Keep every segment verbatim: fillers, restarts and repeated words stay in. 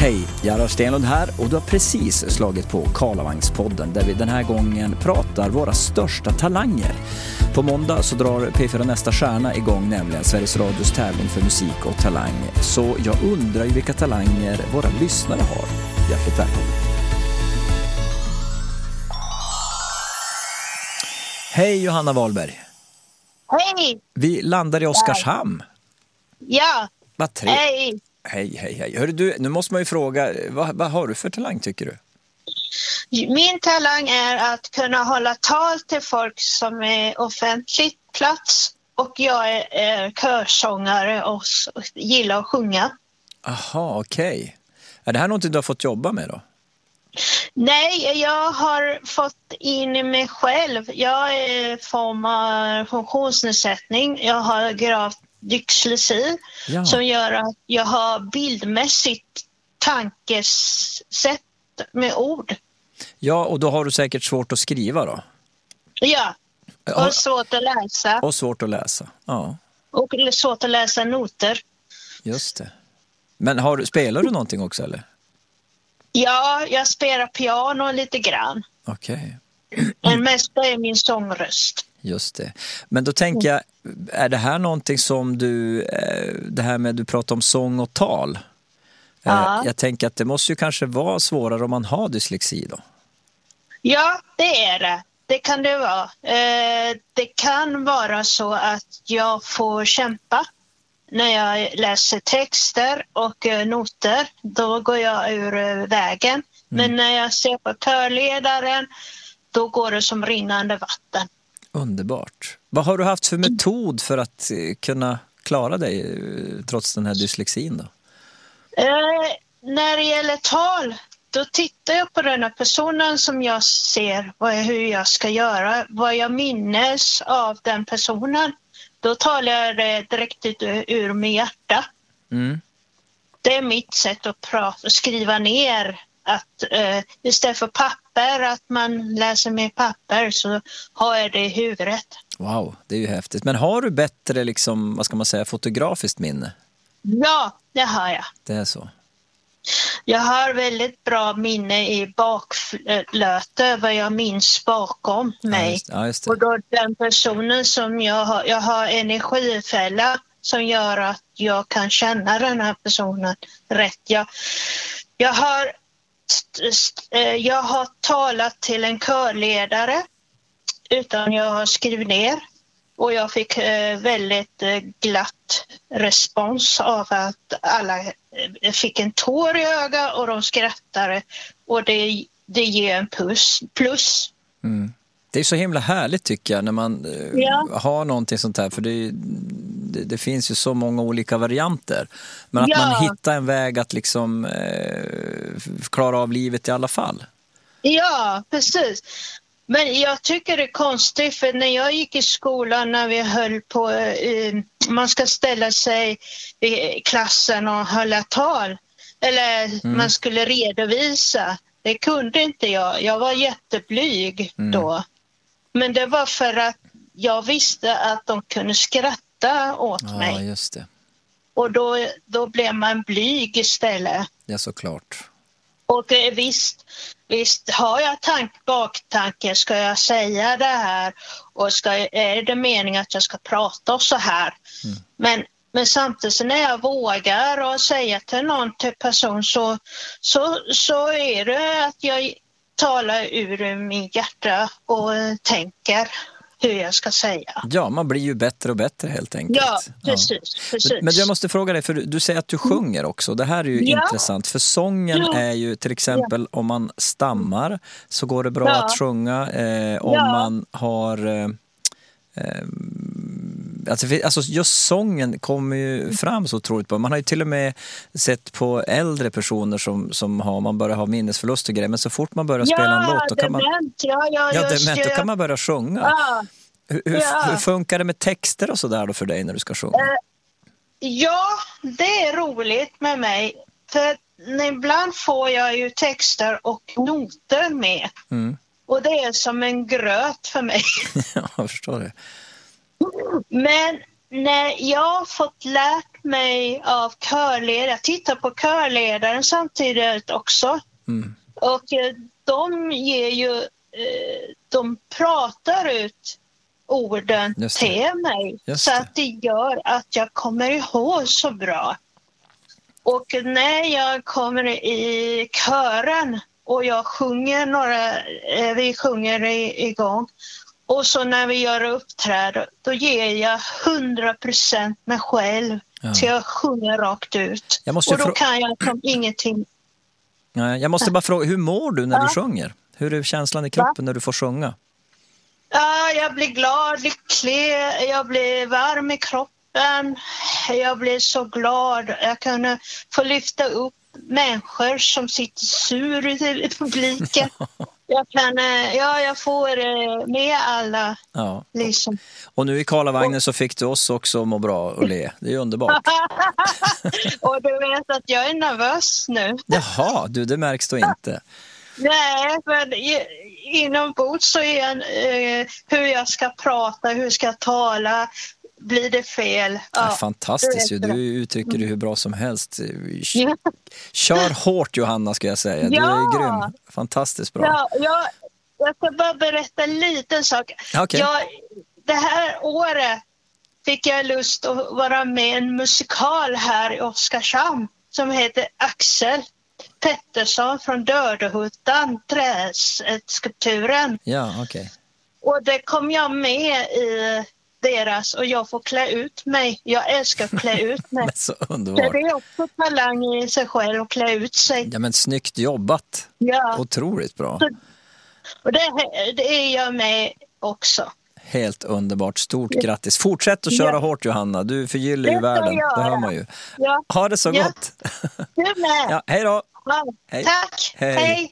Hej, Gerhard Stenlund här och du har precis slagit på Karlavagspodden där vi den här gången pratar våra största talanger. På måndag så drar P fyra Nästa stjärna igång, nämligen Sveriges Radios tävling för musik och talang. Så jag undrar ju vilka talanger våra lyssnare har. Hjärtligt välkommen. Hej Johanna Wahlberg. Hej! Vi landar i Oskarshamn. Ja. Vad trevligt. Hej! Hej, hej, hej. Hörru du, nu måste man ju fråga, vad, vad har du för talang tycker du? Min talang är att kunna hålla tal till folk som är offentligt plats. Och jag är, är körsångare och gillar att sjunga. Aha, okej. Okay. Är det här något du har fått jobba med då? Nej, jag har fått in i mig själv. Jag är form av funktionsnedsättning. Jag har gravt dyslexi ja. Som gör att jag har bildmässigt tankesätt med ord. Ja, och då har du säkert svårt att skriva då? Ja, och svårt att läsa. Och svårt att läsa, ja. Och svårt att läsa noter. Just det. Men har, spelar du någonting också eller? Ja, jag spelar piano lite grann. Okej. Okay. Men mest är min sångröst. Just det. Men då tänker jag, är det här någonting som du, det här med du pratar om sång och tal. Ja. Jag tänker att det måste ju kanske vara svårare om man har dyslexi då. Ja, det är det. Det kan det vara. Det kan vara så att jag får kämpa när jag läser texter och noter. Då går jag ur vägen. Mm. Men när jag ser på körledaren, då går det som rinnande vatten. Underbart. Vad har du haft för metod för att kunna klara dig trots den här dyslexin då? Eh, när det gäller tal, då tittar jag på den här personen som jag ser vad, hur jag ska göra, vad jag minnes av den personen. Då talar jag det direkt ut ur min hjärta. Mm. Det är mitt sätt att prata, skriva ner. Att eh, istället för papper, att man läser med papper, så har jag det i huvudet. Wow, det är ju häftigt. Men har du bättre, liksom, vad ska man säga, fotografiskt minne? Ja, det har jag. Det är så. Jag har väldigt bra minne i bakflöte, vad jag minns bakom mig. Ja, just, ja, just det. Och då den personen som jag har, jag har energifälla som gör att jag kan känna den här personen rätt. Jag, jag har Jag har talat till en körledare utan jag har skrivit ner och jag fick väldigt glatt respons av att alla fick en tår i ögat och de skrattade och det, det ger en plus. plus. Mm. Det är så himla härligt tycker jag när man ja. har någonting sånt här, för det, det, det finns ju så många olika varianter. Men att ja. man hittar en väg att liksom eh, klara av livet i alla fall. Ja, precis. Men jag tycker det är konstigt, för när jag gick i skolan, när vi höll på, eh, man ska ställa sig i klassen och hålla tal. Eller mm. man skulle redovisa. Det kunde inte jag. Jag var jätteblyg mm. då. Men det var för att jag visste att de kunde skratta åt ja, mig. Ja, just det. Och då, då blev man blyg istället. Ja, såklart. Och visst, visst har jag tank, baktanke, ska jag säga det här? Och ska, är det meningen att jag ska prata så här? Mm. Men, men samtidigt när jag vågar och säga till någon till person så, så, så är det att jag talar ur min hjärta och tänker hur jag ska säga. Ja, man blir ju bättre och bättre helt enkelt. Ja, precis. Ja. precis. Men jag måste fråga dig, för du säger att du sjunger också. Det här är ju ja. intressant, för sången ja. är ju till exempel ja. om man stammar så går det bra ja. att sjunga. Eh, om ja. man har... Eh, eh, Alltså, alltså just sången kommer ju fram så otroligt bra. Man har ju till och med sett på äldre personer som, som har, man börjar ha minnesförlust och grejer. Men så fort man börjar spela ja, en låt då kan man, dement, ja, ja, ja, dement, då kan man börja sjunga. Ja, hur, hur, ja. hur funkar det med texter och sådär då för dig när du ska sjunga? Uh, ja, det är roligt med mig. För ibland får jag ju texter och noter med. Mm. Och det är som en gröt för mig. Ja, jag förstår det. Men när jag har fått lärt lärt mig av körledare. Jag tittar på körledaren samtidigt också. Mm. Och eh, de ger ju, eh, de pratar ut orden till mig. Så att det gör att jag kommer ihåg så bra. Och när jag kommer i kören och jag sjunger några, eh, vi sjunger i, igång. Och så när vi gör uppträd, då ger jag hundra procent mig själv ja. till att sjunga rakt ut. Och då frå- kan jag som ingenting. Nej, jag måste bara fråga, hur mår du när ja. du sjunger? Hur är känslan i kroppen ja. när du får sjunga? Ja, jag blir glad, lycklig, jag blir varm i kroppen. Jag blir så glad. Jag kan få lyfta upp människor som sitter sur i publiken. Jag kan, ja, jag får med alla. Ja. Liksom. Och nu i Karlavagnen så fick du oss också må bra och le. Det är underbart. Och du vet att jag är nervös nu. Jaha, du, det märks då inte. Nej, för inombords så är jag, eh, hur jag ska prata, hur jag ska tala. Blir det fel? Ja, ja, fantastiskt ju. Du uttrycker det hur bra som helst. Kör hårt, Johanna, ska jag säga. Du ja. är grym. Fantastiskt bra. Ja, jag, jag ska bara berätta en liten sak. Okay. Jag, det här året fick jag lust att vara med i en musikal här i Oskarshamn som heter Axel Pettersson från Dödehuttan, träskulpturen. Ja, okej. Okay. Och det kom jag med i deras och jag får klä ut mig. Jag älskar att klä ut mig. Så underbart. Så det är också talang i sig själv att klä ut sig. Ja, men snyggt jobbat. Ja. Otroligt bra. Så, och det, det är jag med också. Helt underbart. Stort grattis. Fortsätt att köra ja. hårt, Johanna. Du förgyller ju världen. Det hör man ju. Ja. Ha det så ja. gott. Du med. Ja, hej då. Ja. Hej. Tack. Hej. Hej.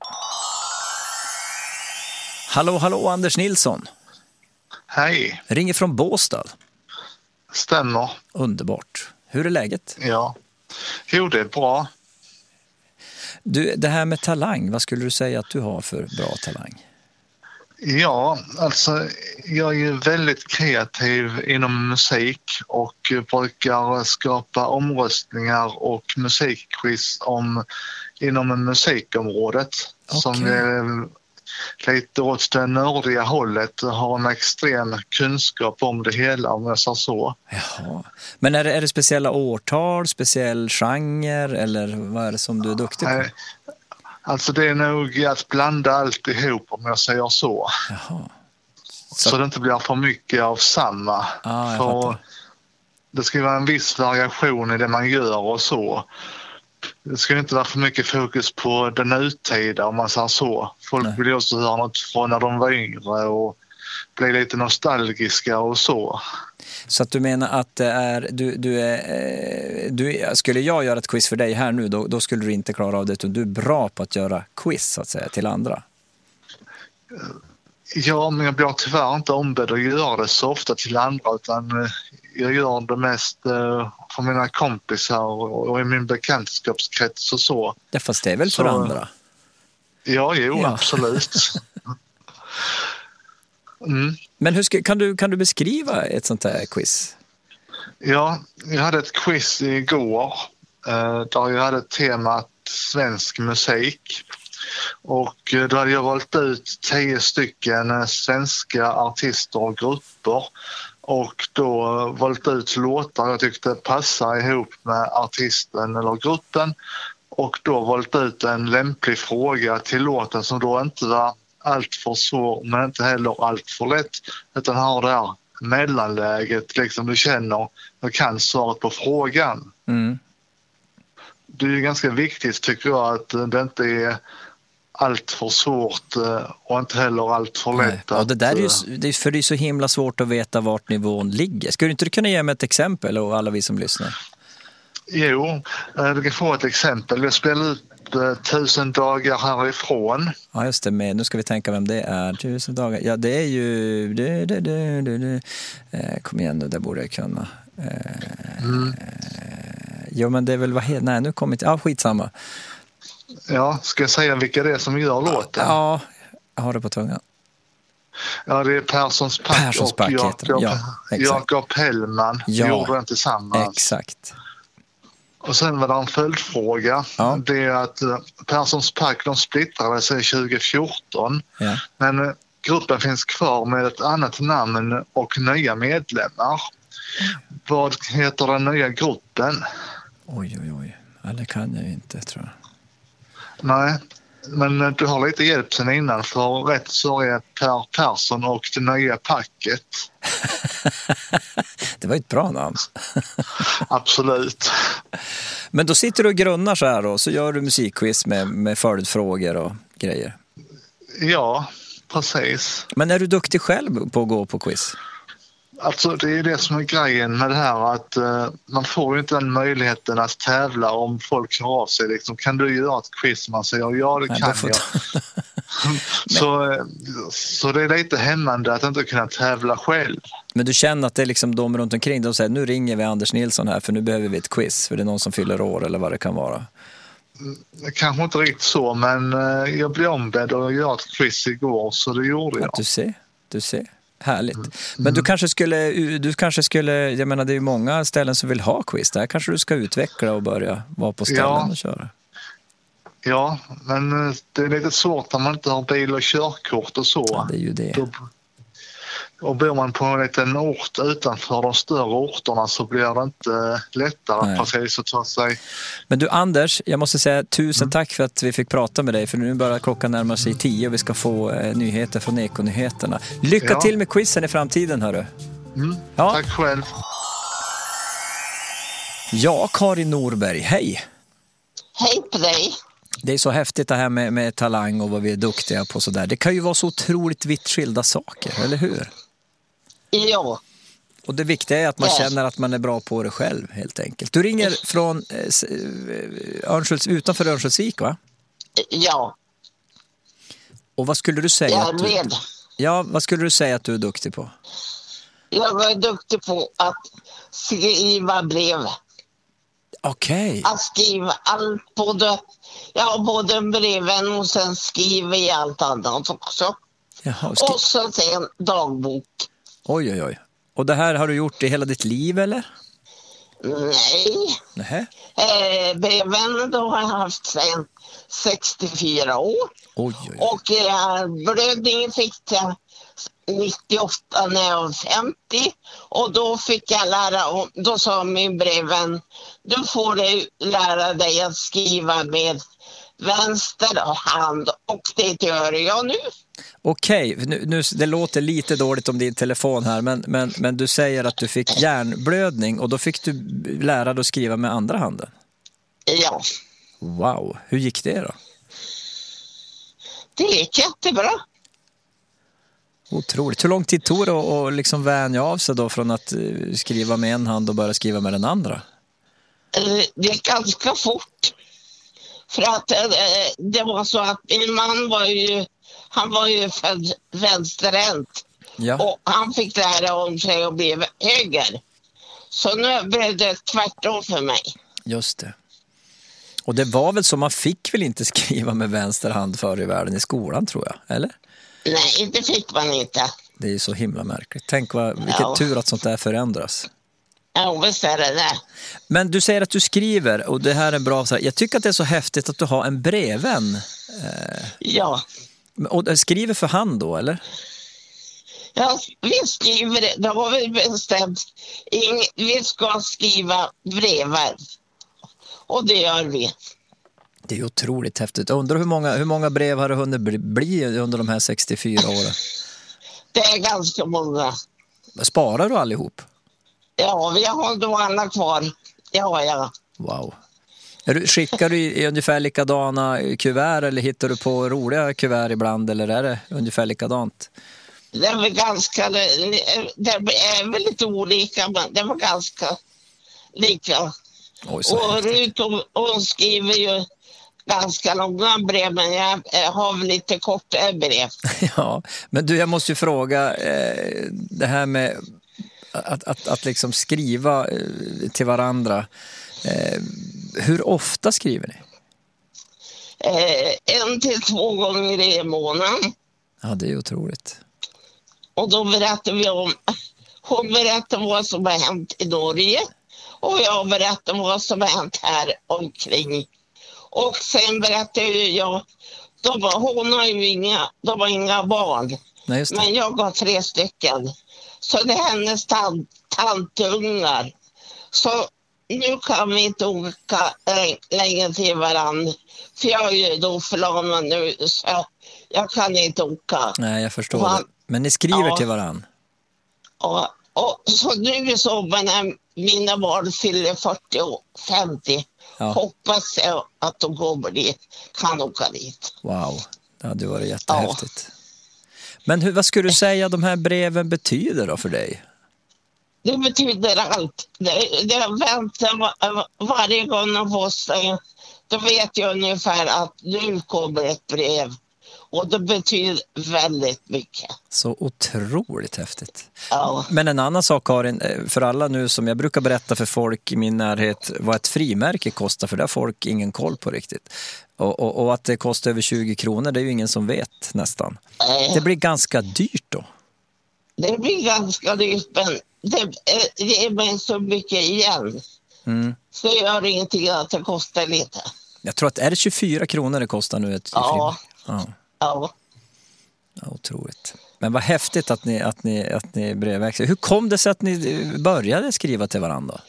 Hallå, hallå, Anders Nilsson. Hej. Ringer från Båstad. Stämmer. Underbart. Hur är läget? Ja. Jo, det är bra. Du, det här med talang, vad skulle du säga att du har för bra talang? Ja, alltså jag är ju väldigt kreativ inom musik och brukar skapa omröstningar och musikquiz om inom musikområdet. Okay. Som är lite åt det nördiga hållet, har en extrem kunskap om det hela, om jag sa så. Jaha. Men är det, är det speciella årtal, speciell genre eller vad är det som du är duktig på? Nej. Alltså det är nog att blanda allt ihop, om jag säger så. Jaha. Så, så det inte blir för mycket av samma. Ah, för det ska vara en viss variation i det man gör och så. Det ska inte vara för mycket fokus på den nutida, om man säger så. Folk Nej. vill också höra något från när de var yngre och bli lite nostalgiska och så. Så att du menar att det är, du, du är, du, skulle jag göra ett quiz för dig här nu, då, då skulle du inte klara av det, utan du är bra på att göra quiz så att säga till andra. Ja, men jag blir tyvärr inte ombedd att göra det så ofta till andra, utan jag gör det mest för mina kompisar och i min bekantskapskrets och så. Ja, fast det är väl för så, andra? Ja, jo, ja. Absolut. Mm. Men hur ska, kan, du, kan du beskriva ett sånt här quiz? Ja, jag hade ett quiz igår eh, där jag hade temat svensk musik. Och då hade jag valt ut tio stycken svenska artister och grupper. Och då valt ut låtar jag tyckte passade ihop med artisten eller gruppen. Och då valt ut en lämplig fråga till låten som då inte var allt för svår men inte heller allt för lätt, utan har det här mellanläget, liksom du känner och kan svaret på frågan. Mm. Det är ju ganska viktigt tycker jag att det inte är allt för svårt och inte heller allt för lätt. Och det där är ju, det är för det är så himla svårt att veta vart nivån ligger. Skulle du inte kunna ge mig ett exempel och alla vi som lyssnar? Jo, du kan få ett exempel. Jag spelar ut Tusen dagar härifrån. Ja, just det. Med. Nu ska vi tänka vem det är. Tusen dagar. Ja, det är ju... Det, det, det, det, det. Eh, kom igen nu, det borde jag kunna. Eh, mm. eh, jo, men det är väl... Vad he- Nej, nu kommer inte... Ja, skitsamma. Ja, ska jag säga vilka det är som gör låten? Ja, jag har det på tungan. Ja, det är Perssons Pack Perssons Pack och Jakob, ja, Jakob Hellman. Ja, gjorde den tillsammans. Exakt. Och sen var det en följdfråga. Ja. Det är att Perssons Pack, de splittrade sig tjugo fjorton. Ja. Men gruppen finns kvar med ett annat namn och nya medlemmar. Mm. Vad heter den nya gruppen? Oj, oj, oj. Ja, det kan jag inte, tror jag. Nej, men du har lite hjälp sen innan. För rätt så är Per Persson och det nya packet. Det var ett bra namn. Absolut. Men då sitter du och grunnar så här och så gör du musikquiz med, med följdfrågor och grejer. Ja, precis. Men är du duktig själv på att gå på quiz? Alltså det är det som är grejen med det här, att uh, man får ju inte den möjligheten att tävla om folk hör av sig. Liksom, kan du göra ett quiz? Man säger ja, det Nej, kan jag. så, så det är lite hämmande att inte kunna tävla själv. Men du känner att det är liksom de runt omkring, de säger nu ringer vi Anders Nilsson här för nu behöver vi ett quiz, för det är någon som fyller år eller vad det kan vara. Kanske inte riktigt så, men uh, jag blev ombedd att göra ett quiz igår, så det gjorde jag. Att du ser, du ser. Härligt. Mm. Men du kanske skulle, du kanske skulle, jag menar det är ju många ställen som vill ha quiz. Där kanske du ska utveckla och börja vara på ställen ja. och köra. Ja, men det är lite svårt när man inte har bil och körkort och så. Ja, det är ju det. Då, och bor man på en liten ort utanför de större orterna så blir det inte lättare precis att ta sig. Men du Anders, jag måste säga tusen mm. tack för att vi fick prata med dig, för nu börjar klockan närma sig tio och vi ska få eh, nyheter från Ekonyheterna. Lycka ja. till med quizen i framtiden, hörru. Mm. Ja. Tack själv. Ja, Karin Norberg, hej. Hej på dig. Det är så häftigt det här med, med talang och vad vi är duktiga på sådär. Det kan ju vara så otroligt vitt skilda saker, eller hur? Ja. Och det viktiga är att man ja. känner att man är bra på det själv, helt enkelt. Du ringer från eh, Örnskölds, utanför Örnsköldsvik, va? Ja. Och vad skulle du säga? Jag att du, vet. Ja, vad skulle du säga att du är duktig på? Jag är duktig på att skriva brev. Okej. Okay. Att skriva allt, både, ja, både breven och sen skriver jag allt annat också. Jaha, skri- och så sen dagbok. Oj, oj, oj. Och det här har du gjort i hela ditt liv, eller? Nej. Nähä. Eh, breven då har jag haft sedan sextiofyra år. Oj, oj, oj. Och eh, blödningen fick jag nittioåtta när jag var femtio. Och då fick jag lära om, då sa min breven, du får lära dig att skriva med vänster hand, och det gör jag nu. Okej, nu, nu, det låter lite dåligt om din telefon här, men, men, men du säger att du fick hjärnblödning och då fick du lära dig att skriva med andra handen. Ja. Wow, hur gick det då? Det gick jättebra. Otroligt. Hur lång tid tog det att liksom vänja av sig då från att skriva med en hand och börja skriva med den andra? Det gick ganska fort. För att det var så att min man var ju, han var ju född vänsterhänt. Ja. Och han fick lära om sig att bli höger. Så nu blev det tvärtom för mig. Just det. Och det var väl så, man fick väl inte skriva med vänster hand förr i världen i skolan, tror jag, eller? Nej, det fick man inte. Det är ju så himla märkligt. Tänk vad, vilket ja. tur att sånt där förändras. Ja, visst är det det. Men du säger att du skriver, och det här är bra. Så här, jag tycker att det är så häftigt att du har en brevvän. Eh, ja. Och skriver för hand då, eller? Ja, vi skriver det. Då har vi bestämt. Vi ska skriva brevar. Och det gör vi. Det är otroligt häftigt. Jag undrar hur många, hur många brev har det hunnit bli under de här sextiofyra åren? Det är ganska många. Sparar du allihop? Ja, vi har då alla kvar. Ja, ja. Wow. Är du, skickar du i, i ungefär likadana kuvert, eller hittar du på roliga kuvert ibland, eller är det ungefär likadant? Det är väl ganska, det är väl lite olika, men det var ganska lika. Oj, och Rut hon skriver ju ganska långa brev, men jag har väl lite kortare brev. Ja, men du, jag måste ju fråga eh, det här med att, att, att liksom skriva eh, till varandra. Eh, hur ofta skriver ni? Eh, en till två gånger i månaden. Ja, det är otroligt. Och då berättar vi om, hon berättar vad som har hänt i Norge. Och jag berättade vad som hänt här omkring. Och sen berättade jag, de var, hon har ju inga, de har inga barn. Nej, just det. Men jag har tre stycken. Så det är hennes tant, tantungar. Så nu kan vi inte åka längre till varandra. För jag är ju då förlamad nu, så jag kan inte åka. Nej, jag förstår Man, det. Men ni skriver ja, till varandra? Ja, och så nu så när mina barn fyller fyrtio och femtio, ja, hoppas jag att de kommer dit, kan åka dit. Wow, det hade varit jättehäftigt. Ja. Men hur, vad skulle du säga de här breven betyder då för dig? Det betyder allt. Det, det väntar var, varje gång de postar. Då vet jag ungefär att nu kommer ett brev. Och det betyder väldigt mycket. Så otroligt häftigt. Ja. Men en annan sak, Karin, för alla nu som jag brukar berätta för folk i min närhet vad ett frimärke kostar, för det har folk ingen koll på riktigt. Och, och, och att det kostar över tjugo kronor, det är ju ingen som vet nästan. Nej. Det blir ganska dyrt då. Det blir ganska dyrt, men det, det är med så mycket igen. Mm. Så gör det ingenting att det kostar lite. Jag tror att är det tjugofyra kronor det kostar nu ett ja. Ja. Ja. Ja, otroligt. Men vad häftigt att ni, att ni, att ni brevväxlar. Hur kom det sig att ni började skriva till varandra?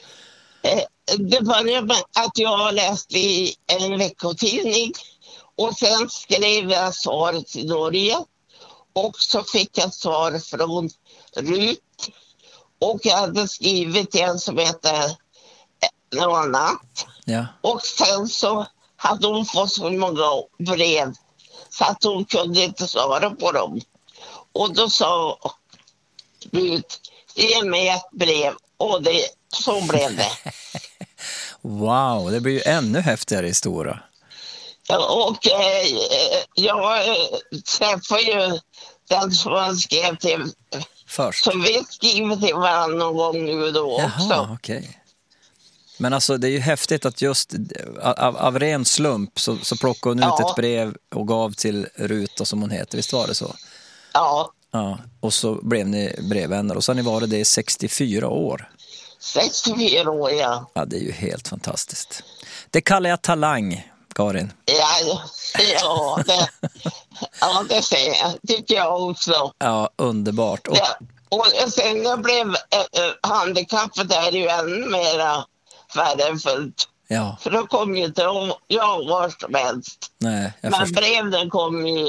Det började med att jag läste i en veckotidning och sen skrev jag svar till Norge och så fick jag svar från Rut och jag hade skrivit till en som heter något annat. Ja. Och sen så hade hon fått så många brev så att hon kunde inte svara på dem. Och då sa Rut, ge mig ett brev. Och det, så blev det. Wow, det blir ju ännu häftigare historia. Ja, och eh, jag eh, träffade ju den som han skrev till först. Så vi skriver till varandra någon gång nu då också. Jaha, okej. Okay. Men alltså det är ju häftigt att just av, av ren slump så, så plockade hon ut ja. ett brev och gav till Ruta som hon heter, visst var det så? Ja. Ja. Och så blev ni brevvänner och så har ni varit det i sextiofyra år. sextiofyra år, ja. Ja, det är ju helt fantastiskt. Det kallar jag talang, Karin. Ja, ja, det, ja, det säger jag. Tycker jag också. Ja, underbart. Och, ja, och sen jag blev äh, handikappet där ju ännu mera värdefullt. Ja. För då kom ju inte jag var som helst. Nej, jag men förstår. breven kom ju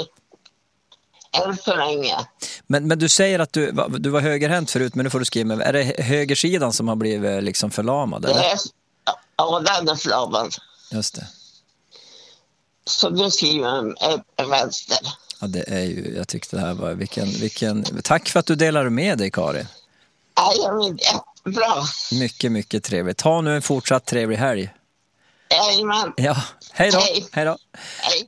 än så länge. Men, men du säger att du, du var högerhänt förut, men nu får du skriva med. Är det högersidan som har blivit liksom förlamad? Eller? Är, ja, den är förlamad. Just det. Så då skriver jag en vänster. Ja, det är ju, jag tyckte det här var, vilken, vilken, tack för att du delar med dig, Karin. Ja, jag vill Bra. Mycket, mycket trevligt. Ta nu en fortsatt trevlig helg. Jajamän. Ja, hej då. Hej. Hej då. Hej.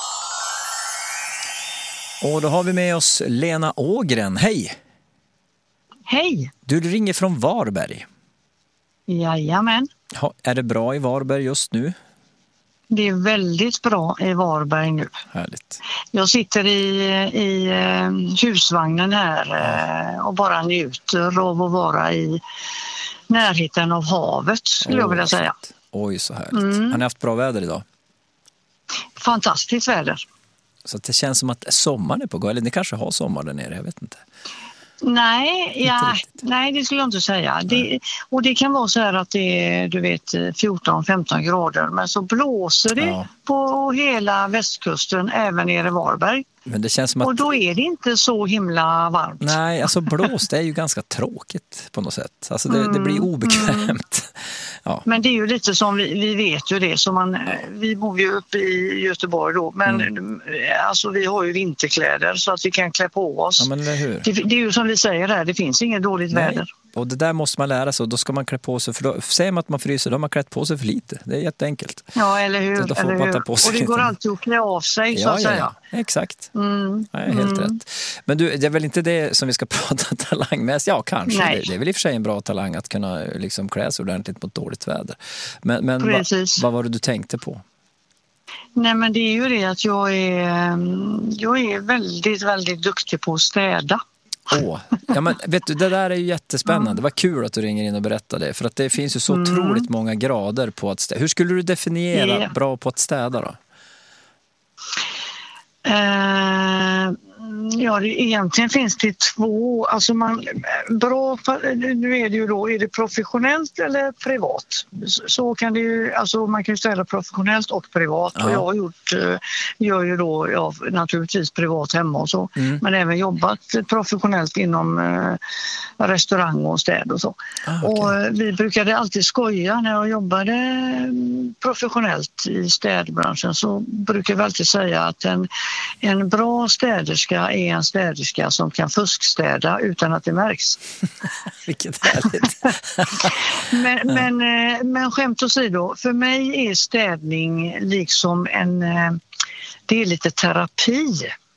Och då har vi med oss Lena Ågren. Hej. Hej. Du ringer från Varberg. Jajamän. Ja, är det bra i Varberg just nu? Det är väldigt bra i Varberg nu. Härligt. Jag sitter i, i husvagnen här och bara njuter av att vara i närheten av havet, skulle oh, jag vilja säga. Oj, så härligt. Mm. Har ni haft bra väder idag? Fantastiskt väder. Så det känns som att sommaren är på gång. Eller ni kanske har sommar där nere, jag vet inte. Nej, ja, nej, det skulle jag inte säga. Det, och det kan vara så här att det är, du vet, fjorton femton grader. Men så blåser det ja. på hela västkusten, även nere i Varberg. Men det känns som att... Och då är det inte så himla varmt. Nej, alltså blås, det är ju ganska tråkigt på något sätt. Alltså det, mm, det blir obekvämt. Mm. Ja. Men det är ju lite som vi, vi vet ju det. Som man, vi bor ju uppe i Göteborg då. Men mm. alltså, vi har ju vinterkläder så att vi kan klä på oss. Ja, men eller hur? Det, det är ju som vi säger här, det finns inget dåligt Nej. väder. Och det där måste man lära sig och då ska man klä på sig. För då säger man att man fryser, då har man klätt på sig för lite. Det är jätteenkelt. Ja, eller hur? Så då får eller man hur? ta på sig och det går lite. alltid att klä av sig, ja, så att ja, säga. Ja, exakt. Mm. Nej, helt mm. rätt. Men du, det är väl inte det som vi ska prata talangmässigt? Ja, kanske. Det, det är väl i och för sig en bra talang att kunna liksom klä sig ordentligt mot dåligt väder. Men, men va, vad var det du tänkte på? Nej, men det är ju det att jag är, jag är väldigt, väldigt duktig på att städa. Åh, ja, men vet du, det där är ju jättespännande. Mm. Vad kul att du ringer in och berättar det. För att det finns ju så mm. otroligt många grader på att städa. Hur skulle du definiera yeah. bra på att städa då? Uh, ja, det, egentligen finns det två. Alltså man, bra, nu är det ju då, är det professionellt eller privat? Så, så kan det ju, alltså man kan ju städa professionellt och privat. Ja. Och jag har gjort, gör ju då, ja, naturligtvis privat hemma och så. Mm. Men även jobbat professionellt inom eh, restaurang och städ och så. Ah, okay. Och vi brukade alltid skoja när jag jobbade professionellt i städbranschen, så brukar vi alltid säga att en, en bra städerska är en städerska som kan fuskstäda utan att det märks. Vilket härligt. men, men, men skämt åsido, för mig är städning liksom en, det är lite terapi.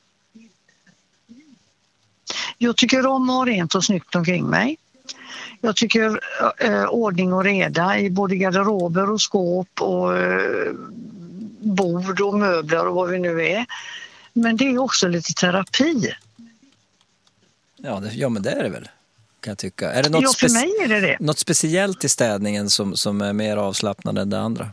Jag tycker om att ha rent och snyggt omkring mig. Jag tycker eh, ordning och reda i både garderober och skåp och eh, bord och möbler och vad vi nu är. Men det är också lite terapi. Ja, det, ja men det är det väl, kan jag tycka. Är det något, ja, för mig är det det. Något speciellt i städningen som, som är mer avslappnande än det andra?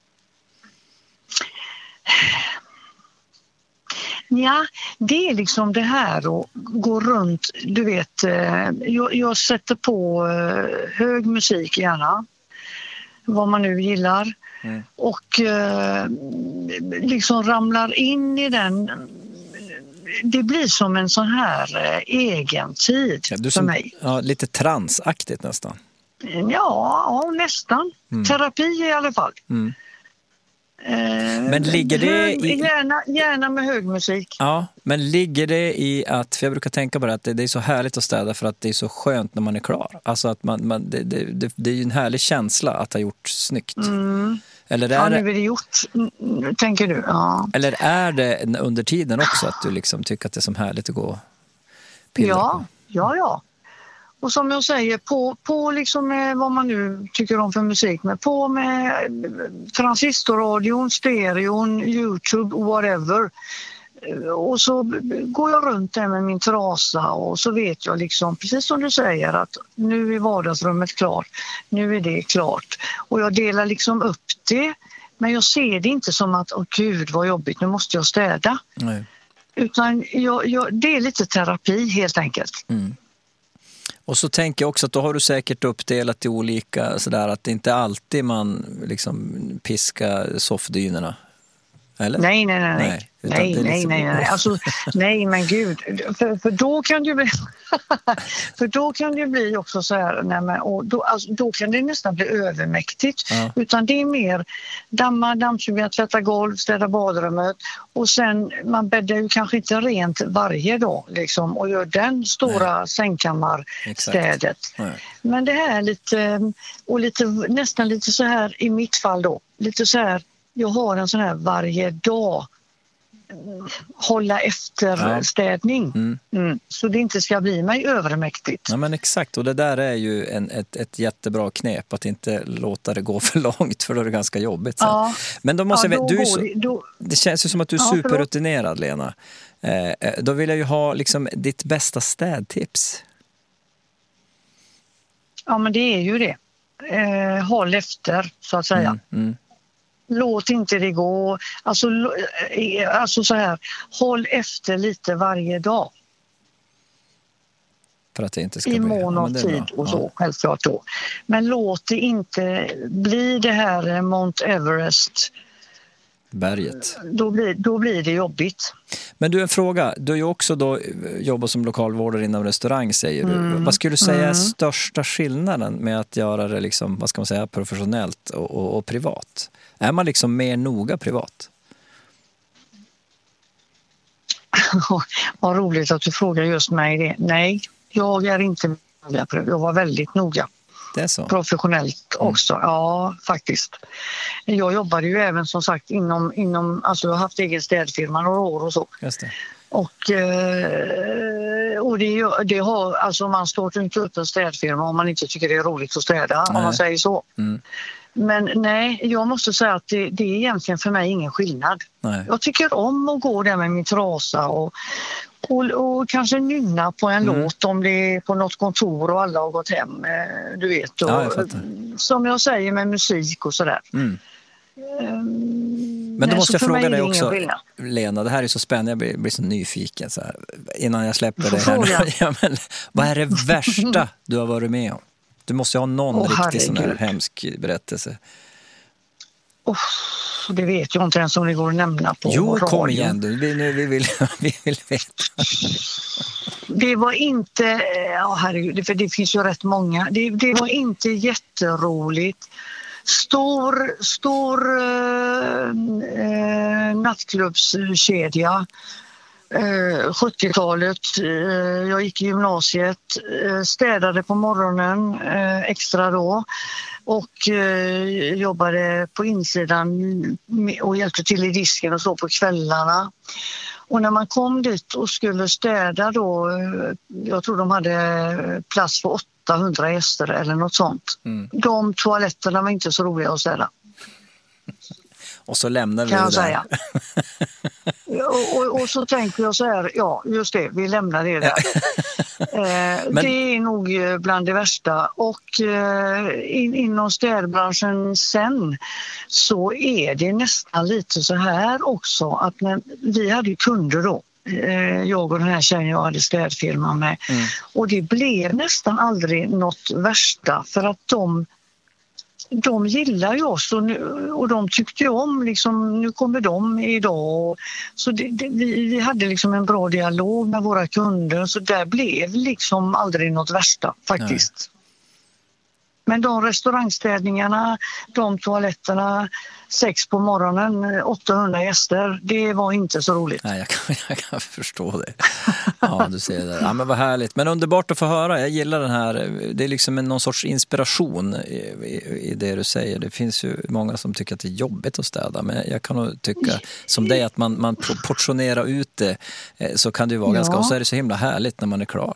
Ja, det är liksom det här att gå runt, du vet, jag, jag sätter på hög musik gärna, vad man nu gillar, mm. och eh, liksom ramlar in i den. Det blir som en sån här eh, egen tid ja, för som, mig. Ja, lite transaktigt nästan. Ja, ja nästan. Mm. Terapi i alla fall. Mm. Men ligger det hög, i... Gärna, gärna med hög musik. Ja, men ligger det i att, för jag brukar tänka på det, att det, det är så härligt att städa för att det är så skönt när man är klar. Alltså att man, man det, det, det, det är ju en härlig känsla att ha gjort snyggt. Mm. Eller är ja, det... nu är det gjort, tänker du. Ja. Eller är det under tiden också att du liksom tycker att det är så härligt att gå och pilla ja, på? Ja, ja. Och som jag säger, på, på liksom med vad man nu tycker om för musik, med på med transistorradion, stereon, YouTube, whatever. Och så går jag runt där med min trasa och så vet jag liksom, precis som du säger, att nu är vardagsrummet klart, nu är det klart. Och jag delar liksom upp det, men jag ser det inte som att, åh gud vad jobbigt, nu måste jag städa. Nej. Utan jag, jag, det är lite terapi helt enkelt. Mm. Och så tänker jag också att då har du säkert uppdelat i olika sådär, att det inte alltid man liksom piskar soffdynorna. Eller? Nej, nej, nej. nej. Nej, liksom... nej, nej, nej. Alltså, nej, men gud. För, för då kan det bli för då kan det bli också så här, nej, men, och då, alltså, då kan det nästan bli övermäktigt. Ja. Utan det är mer damma, dammsuga, tvätta golv, städa badrummet. Och sen, man bäddar ju kanske inte rent varje dag liksom, och gör den stora sängkammarstädet. Men det här lite, och lite, nästan lite så här i mitt fall då, lite så här, jag har en sån här varje dag hålla efter ja. städning. Mm. Mm. Så det inte ska bli mig övermäktigt. Ja men exakt, och det där är ju en, ett, ett jättebra knep, att inte låta det gå för långt, för då är det ganska jobbigt. Ja. Men då måste ja, jag, du är så, det, då... det känns ju som att du är ja, superrutinerad, Lena. Eh, då vill jag ju ha liksom ditt bästa städtips. Ja men det är ju det. Eh, håll efter, så att säga. Mm, mm. Låt inte det gå. Alltså, alltså så här, håll efter lite varje dag. För att det inte ska I bli... mån av ja, tid och så, ja. Självklart då. Men låt det inte bli det här Mount Everest. Berget. Då blir, då blir det jobbigt. Men du, en fråga. Du har ju också då jobbat som lokalvårdare inom restaurang, säger du. Mm. Vad skulle du säga är mm. största skillnaden med att göra det liksom, vad ska man säga, professionellt och, och, och privat? Är man liksom mer noga privat? Vad roligt att du frågar just mig det. Nej, jag är inte noga. Jag var väldigt noga. Det är så. Professionellt också, mm. ja faktiskt. Jag jobbade ju även som sagt inom, inom alltså jag har haft egen städfirma några år och så. Just det. Och, och det, det har, alltså man står inte upp en städfirma om man inte tycker det är roligt att städa, nej. Om man säger så. Mm. Men nej, jag måste säga att det, det är egentligen för mig ingen skillnad. Nej. Jag tycker om att gå där med min trasa och, Och, och kanske nynna på en mm. låt om det är på något kontor och alla har gått hem, du vet. Och, ja, jag som jag säger med musik och sådär. Mm. Um, Men då måste jag fråga dig också, Lena, det här är så spännande, jag blir, blir så nyfiken så här, innan jag släpper det här. Ja, men, vad är det värsta du har varit med om? Du måste ha någon oh, riktig sån här hemsk berättelse. Oh, det vet jag inte ens om det går att nämna på Jo, radio. Kom igen du, vi, nu, vi, vill, vi vill veta. Det var inte, ja herregud, för det finns ju rätt många. Det, det var inte jätteroligt. Stor, stor eh, nattklubbskedja. Eh, sjuttiotalet, eh, jag gick i gymnasiet, eh, städade på morgonen eh, extra då och eh, jobbade på insidan och hjälpte till i disken och så på kvällarna. Och när man kom dit och skulle städa då, eh, jag tror de hade plats för åttahundra gäster eller något sånt. Mm. De toaletterna var inte så roliga att städa. Och så lämnar vi kan jag det säga. och, och, och så tänker jag så här, ja just det, vi lämnar det där. eh, Men... Det är nog bland det värsta. Och eh, in, inom städbranschen sen så är det nästan lite så här också att när, vi hade ju kunder då. Jag och den här tjejen jag hade städfirman med. Mm. Och det blev nästan aldrig något värsta för att de de gillar ju oss och, nu, och de tyckte om liksom, nu kommer de idag. Så det, det, vi, vi hade liksom en bra dialog med våra kunder så där blev liksom aldrig något värsta faktiskt. Nej. Men de restaurangstädningarna, de toaletterna, sex på morgonen, åttahundra gäster, det var inte så roligt. Nej, jag kan, jag kan förstå det. Ja, du ser det. Ja, men vad härligt. Men underbart att få höra. Jag gillar den här, det är liksom en, någon sorts inspiration i, i, i det du säger. Det finns ju många som tycker att det är jobbigt att städa, men jag kan nog tycka som dig att man, man portionerar ut det så kan det ju vara ja. ganska, och så är det så himla härligt när man är klar.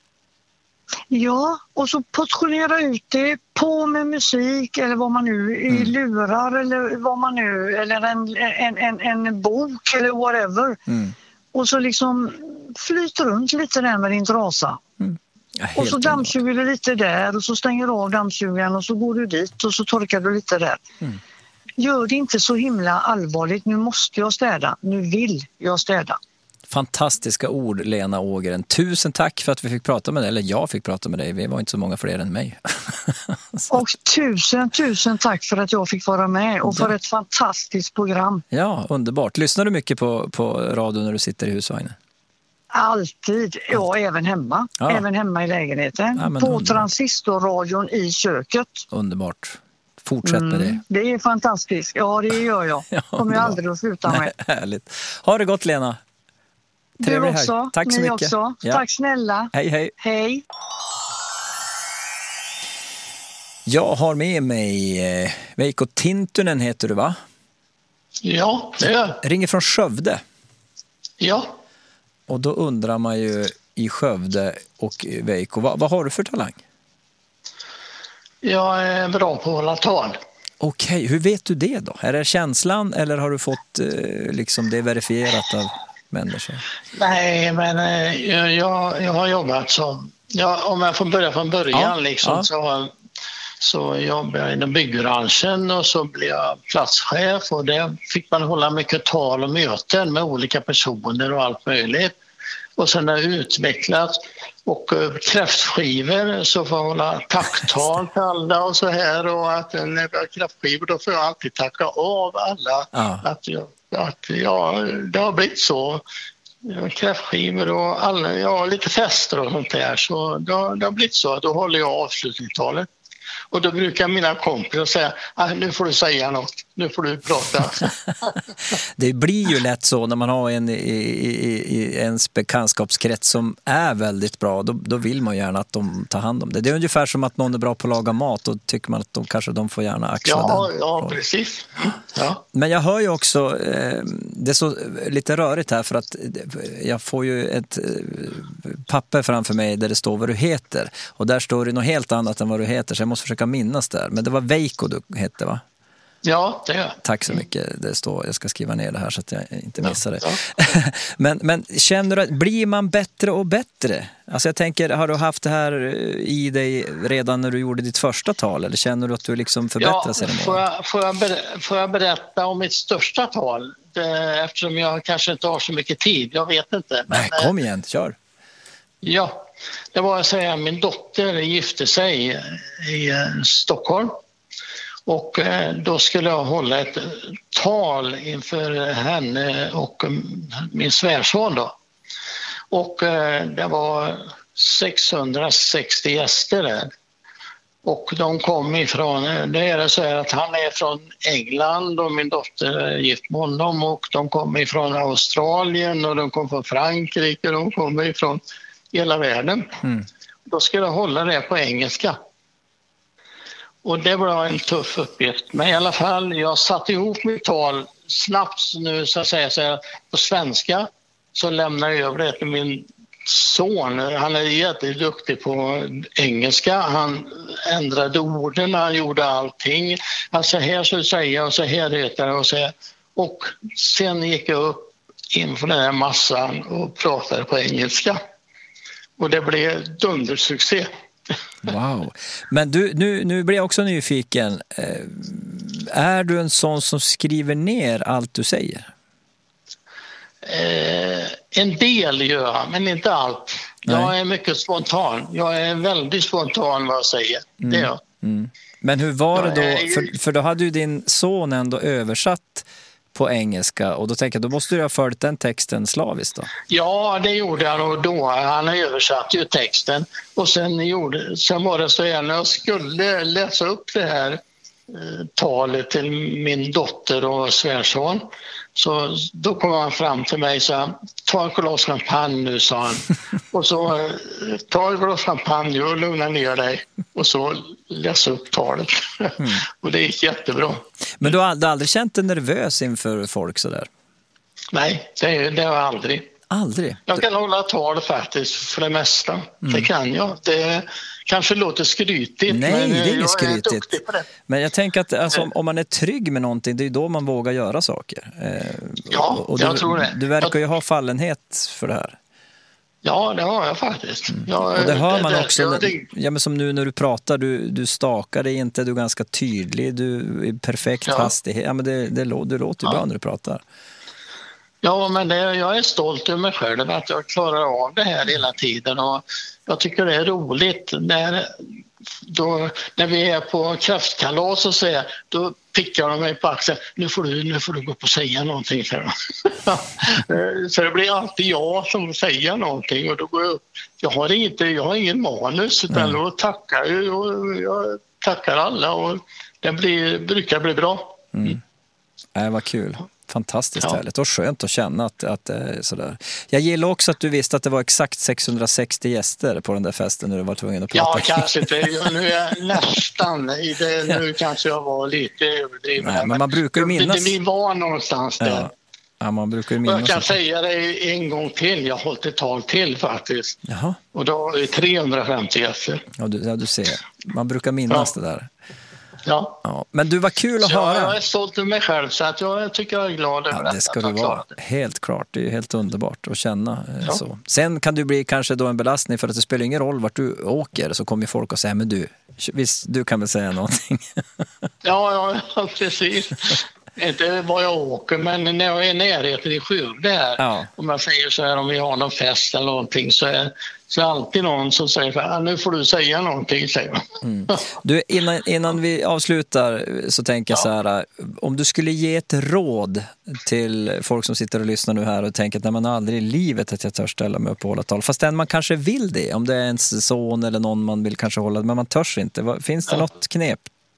Ja, och så portionera ut det på med musik eller vad man nu i mm. lurar eller vad man nu eller en, en, en, en bok eller whatever. Mm. Och så liksom flyter runt lite där med din trasa. Mm. Ja, och så dammsuger du lite där och så stänger du av dammsugaren och så går du dit och så torkar du lite där. Mm. Gör det inte så himla allvarligt, nu måste jag städa, nu vill jag städa. Fantastiska ord, Lena Ågren. Tusen tack för att vi fick prata med dig, eller jag fick prata med dig. Vi var inte så många fler än mig. Och tusen, tusen tack för att jag fick vara med och för ett fantastiskt program. Ja, underbart. Lyssnar du mycket på, på radio när du sitter i husvagnen? Alltid, ja, även hemma. Ja. Även hemma i lägenheten. Ja, på underbart. Transistorradion i köket. Underbart. Fortsätt med det. Mm, det är fantastiskt. Ja, det gör jag. Ja, kommer jag aldrig att sluta med. Nej, härligt. Ha det gott, Lena. Trevlig du också. Här. Tack så Ni mycket. Också. Ja. Tack snälla. Hej, hej. Hej. Jag har med mig eh, Veikko Tintunen heter du, va? Ja, det är. Ringer från Skövde. Ja. Och då undrar man ju i Skövde och Veikko, vad, vad har du för talang? Jag är bra på att hålla tal. Okej, hur vet du det då? Är det känslan eller har du fått eh, liksom det verifierat av människor? Nej, men eh, jag, jag har jobbat som, ja, om jag får börja från början ja, liksom, ja. så så jobbade jag inom byggbranschen och så blev jag platschef och där fick man hålla mycket tal och möten med olika personer och allt möjligt. Och sen har jag utvecklats och kräftskivor så får jag hålla tacktal till alla och så här och att när jag har kräftskivor då får jag alltid tacka av alla ja. att, jag, att ja, det har blivit så. Kräftskivor och alla, ja, lite fester och sånt där så det, det har blivit så att då håller jag avslutningstalet. Och då brukar mina kompisar säga, ah, nu får du säga något, nu får du prata. Det blir ju lätt så när man har en i, i, i ens bekantskapskrets som är väldigt bra, då, då vill man gärna att de tar hand om det. Det är ungefär som att någon är bra på att laga mat och tycker man att de kanske de får gärna axla ja, den. Ja, precis. Ja. Men jag hör ju också, eh, det är så lite rörigt här för att jag får ju ett eh, papper framför mig där det står vad du heter. Och där står det något helt annat än vad du heter så jag måste försöka minnas där. Men det var Veikko du hette, va? Ja, det gör. Tack så mycket. Det står, jag ska skriva ner det här så att jag inte missar det. Ja, ja. men, men känner du att blir man bättre och bättre? Alltså jag tänker, har du haft det här i dig redan när du gjorde ditt första tal? Eller känner du att du liksom förbättras? Ja, får jag, får, jag ber, får jag berätta om mitt största tal? Det, eftersom jag kanske inte har så mycket tid, jag vet inte. Nej, men, kom igen, kör. Ja, det var att säga min dotter gifte sig i Stockholm. Och då skulle jag hålla ett tal inför henne och min svärson då. Och det var sexhundrasextio gäster där. Och de kom ifrån, det är så här att han är från England och min dotter är gift med honom. Och de kom ifrån Australien och de kom från Frankrike och de kom ifrån hela världen. Mm. Då skulle jag hålla det på engelska. Och det var en tuff uppgift. Men i alla fall, jag satte ihop mitt tal snabbt nu så att säga så här, på svenska. Så lämnar jag över det till min son. Han är jätteduktig på engelska. Han ändrade orden, han gjorde allting. Han sa här så säger jag och så här heter det och så här. Och sen gick jag upp inför den här massan och pratade på engelska. Och det blev dundersuccé. Wow. Men du, nu, nu blir jag också nyfiken. Är du en sån som skriver ner allt du säger? Eh, en del gör jag, men inte allt. Nej. Jag är mycket spontan. Jag är väldigt spontan vad jag säger. Mm. Det är jag. Mm. Men hur var det då? För, för då hade ju din son ändå översatt på engelska och då tänker jag, då måste du ha följt den texten slaviskt då? Ja, det gjorde han då. Han översatte ju texten och sen, gjorde, sen var det så här när jag skulle läsa upp det här eh, talet till min dotter och svärson. Så då kom han fram till mig och sa, ta ett glas champagne nu, sa han. Och så, ta ett glas champagne och lugna ner dig. Och så läsa upp talet. Mm. Och det gick jättebra. Men du har, du har aldrig känt dig nervös inför folk sådär? Nej, det, det har jag aldrig. Aldrig? Jag kan hålla tal faktiskt för det mesta. Mm. Det kan jag. Det kanske låter skrytigt. Nej, men det är inget skrytigt. Men jag tänker att alltså, om man är trygg med någonting, det är då man vågar göra saker. Eh, ja, och, och jag du, tror det. Du verkar ju ha fallenhet för det här. Ja, det har jag faktiskt. Mm. Jag, och det hör man det, också, det, det, ja, men som nu när du pratar, du, du stakar dig inte, du är ganska tydlig, du är perfekt ja. hastighet. Ja, men det, det, det låter ju ja. bra när du pratar. Ja, men det, jag är stolt över mig själv att jag klarar av det här hela tiden och jag tycker det är roligt när, då, när vi är på kraftkalas och så, då pickar de mig på axeln. Nu får du, nu får du gå upp och säga någonting. Så, så det blir alltid jag som säger någonting och då går jag upp. Jag har, inte, jag har ingen manus utan mm. då tackar jag, och jag tackar alla och det blir, brukar bli bra. Mm. Mm. Äh, vad kul. Fantastiskt ja. härligt och skönt att känna att, att det är sådär. Jag gillar också att du visste att det var exakt sexhundrasextio gäster på den där festen när du var tvungen att prata. Ja, kanske inte. Nu är jag nästan i det. Nu kanske jag var lite överdriven. Nej, men man brukar ju minnas. Vi var någonstans där. Ja. Ja, man brukar ju minnas. Jag kan säga det en gång till. Jag har hållit ett tal till faktiskt. Jaha. Och då är det trehundrafemtio gäster. Ja, du, ja, du ser. Man brukar minnas ja. det där. Ja. ja. Men du var kul att så höra. Jag är stolt över mig själv så att jag tycker jag är glad över ja, det. ska du vara. Helt klart. Det är helt underbart att känna ja. så. Sen kan du bli kanske då en belastning för att det spelar ingen roll vart du åker så kommer folk att säga, men du, visst, du kan väl säga någonting. ja, ja, precis. Inte var jag åker, men när jag är i närheten i Skövde här, ja. om jag säger så här, om vi har någon fest eller någonting så är så är alltid någon som säger ah, nu får du säga någonting, säger man. Mm. Du, innan, innan vi avslutar så tänker jag ja. så här, om du skulle ge ett råd till folk som sitter och lyssnar nu här och tänker att när man aldrig i livet att jag törs ställa mig upp och hålla tal, fast än man kanske vill det, om det är ens son eller någon man vill kanske hålla, men man törs inte. Finns det ja. något knep?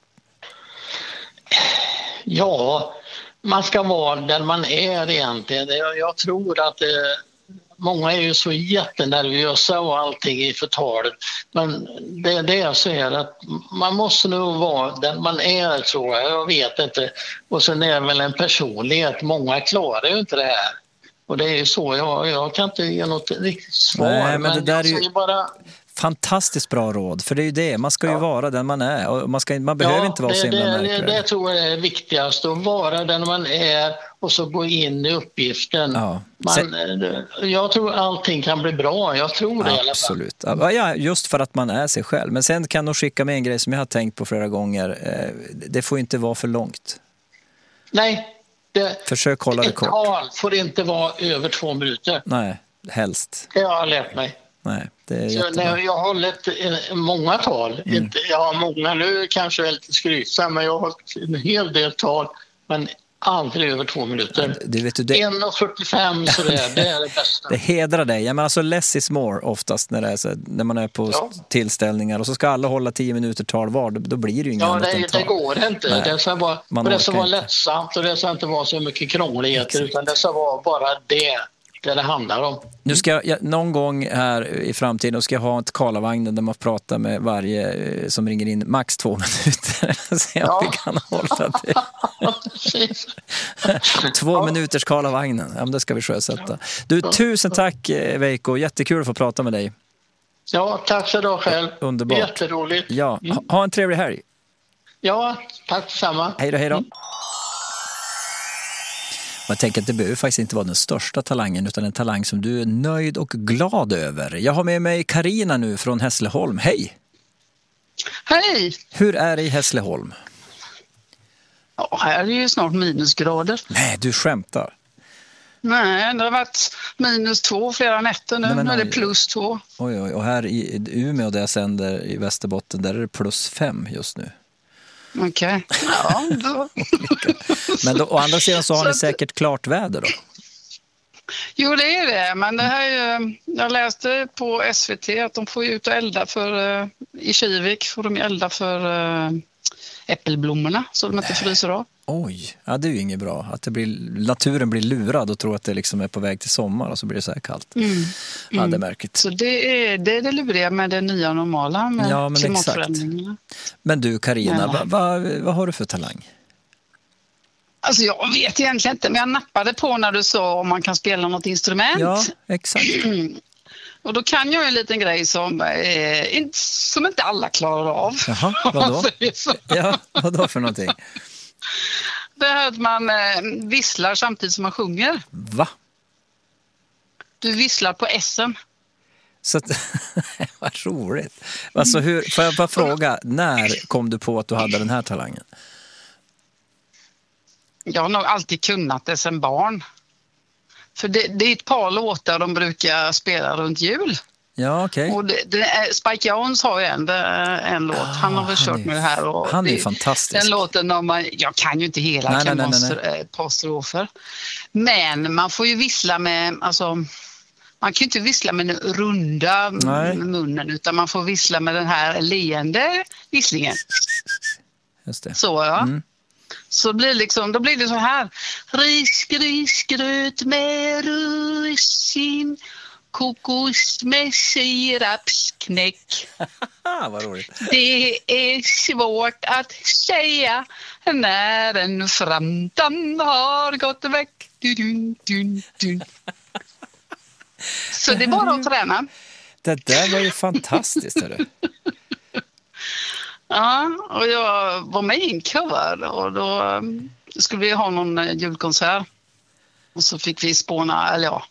Ja, man ska vara där man är egentligen. Jag tror att det, många är ju så jättenervösa och allting i förtalet. Men det, det är så här att man måste nog vara där man är, tror jag. Jag vet inte. Och sen är det väl en personlighet. Många klarar ju inte det här. Och det är ju så. Jag, jag kan inte ge något riktigt svar. Nej, men, men det där jag är ju... säger bara... fantastiskt bra råd, för det är ju det, man ska ju ja. vara den man är och man, ska, man behöver ja, inte vara det, så himla det, märkvärdig. Det, det tror jag är viktigast, att vara den man är och så gå in i uppgiften. Ja. Man, Sen, jag tror allting kan bli bra, jag tror det i alla fall. Absolut, ja, just för att man är sig själv. Men sen kan jag skicka med en grej som jag har tänkt på flera gånger, det får inte vara för långt. Nej, det, försök hålla det kort. Ett tal får inte vara över två minuter. Nej, helst. Det har jag lärt mig. Nej, det är så när jag har hållit många tal, mm. inte, jag har många nu, kanske jag är lite skrytsam, men jag har hållit en hel del tal, men aldrig över två minuter. Det, vet du, det... en och fyrtiofem, så det är det, är det bästa. Det hedrar dig. Jag menar, alltså less is more oftast när, det är så, när man är på ja. tillställningar och så ska alla hålla tio minuter tal var, då, då blir det ju inga ja, annat det, än tal. det går inte. Nej. Det ska vara, och det ska vara lättsamt och det ska inte vara så mycket krångligheter. Exakt. Utan det ska vara bara det det det handlar om. Nu ska jag, någon gång här i framtiden ska jag ha ett Karlavagnen där man pratar med varje som ringer in max två minuter. Se om ja. vi kan hålla det. Två ja. minuters Karlavagnen. Ja, men det ska vi sjösätta. Du, tusen tack Veiko. Jättekul att få prata med dig. Ja, tack så du själv. Underbart. Jätteroligt. Ja, ha, ha en trevlig helg. Ja, tack detsamma. Hej då, hej då. Mm. Jag tänker att det behöver faktiskt inte vara den största talangen utan en talang som du är nöjd och glad över. Jag har med mig Carina nu från Hässleholm. Hej! Hej! Hur är det i Hässleholm? Ja, här är det ju snart minusgrader. Nej, du skämtar. Nej, det har varit minus två flera nätter nu. Nej, men, nu är det plus två. Oj, oj, och här i Umeå där jag sänder i Västerbotten, där är det plus fem just nu. Okej, okay. Ja. Då. Men då, å andra sidan så har så ni säkert klart väder då? Jo, det är det. Men det här är ju, jag läste på S V T att de får ut och elda för, uh, i Kivik får de elda för uh, äppelblommorna så de inte fryser av. Oj, ja, det är ju inget bra. Att det blir, naturen blir lurad och tror att det liksom är på väg till sommar och så blir det så här kallt. Mm. Ja, det är märkligt. Så det är det, är det luriga med det nya normala med ja, men klimatförändringarna. Exakt. Men du Carina, vad va, va har du för talang? Alltså jag vet egentligen inte, men jag nappade på när du sa om man kan spela något instrument. Ja, exakt. Mm. Och då kan jag en liten grej som, eh, inte, som inte alla klarar av. Jaha, vadå? Ja, vadå för någonting? Det är att man eh, visslar samtidigt som man sjunger. Va? Du visslar på essen. Så att, vad roligt. Alltså hur, får jag bara fråga, när kom du på att du hade den här talangen? Jag har nog alltid kunnat det sedan barn. För det, det är ett par låtar de brukar spela runt jul. Ja, okej. Okay. Och det, det är, Spike Jones har ju en, en låt. Han har väl kört med det här. Och han är det, fantastisk. Den låten, om man, jag kan ju inte hela nej, nej, nej, nej. Postrofer. Men man får ju vissla med, alltså, man kan ju inte vissla med den runda nej. munnen utan man får vissla med den här leende visslingen. Just det. Så ja. Mm. Så blir liksom, då blir det så här. Ris, risgröt med russin. Kokos med sirapsknäck. Vad roligt. Det är svårt att säga när en framtand har gått väck. Dun, dun, dun. Så det är bara att träna. Det där var ju fantastiskt, hörru. Ja, och jag var med i en cover och då skulle vi ha någon julkonsert. Och så fick vi spåna, eller ja,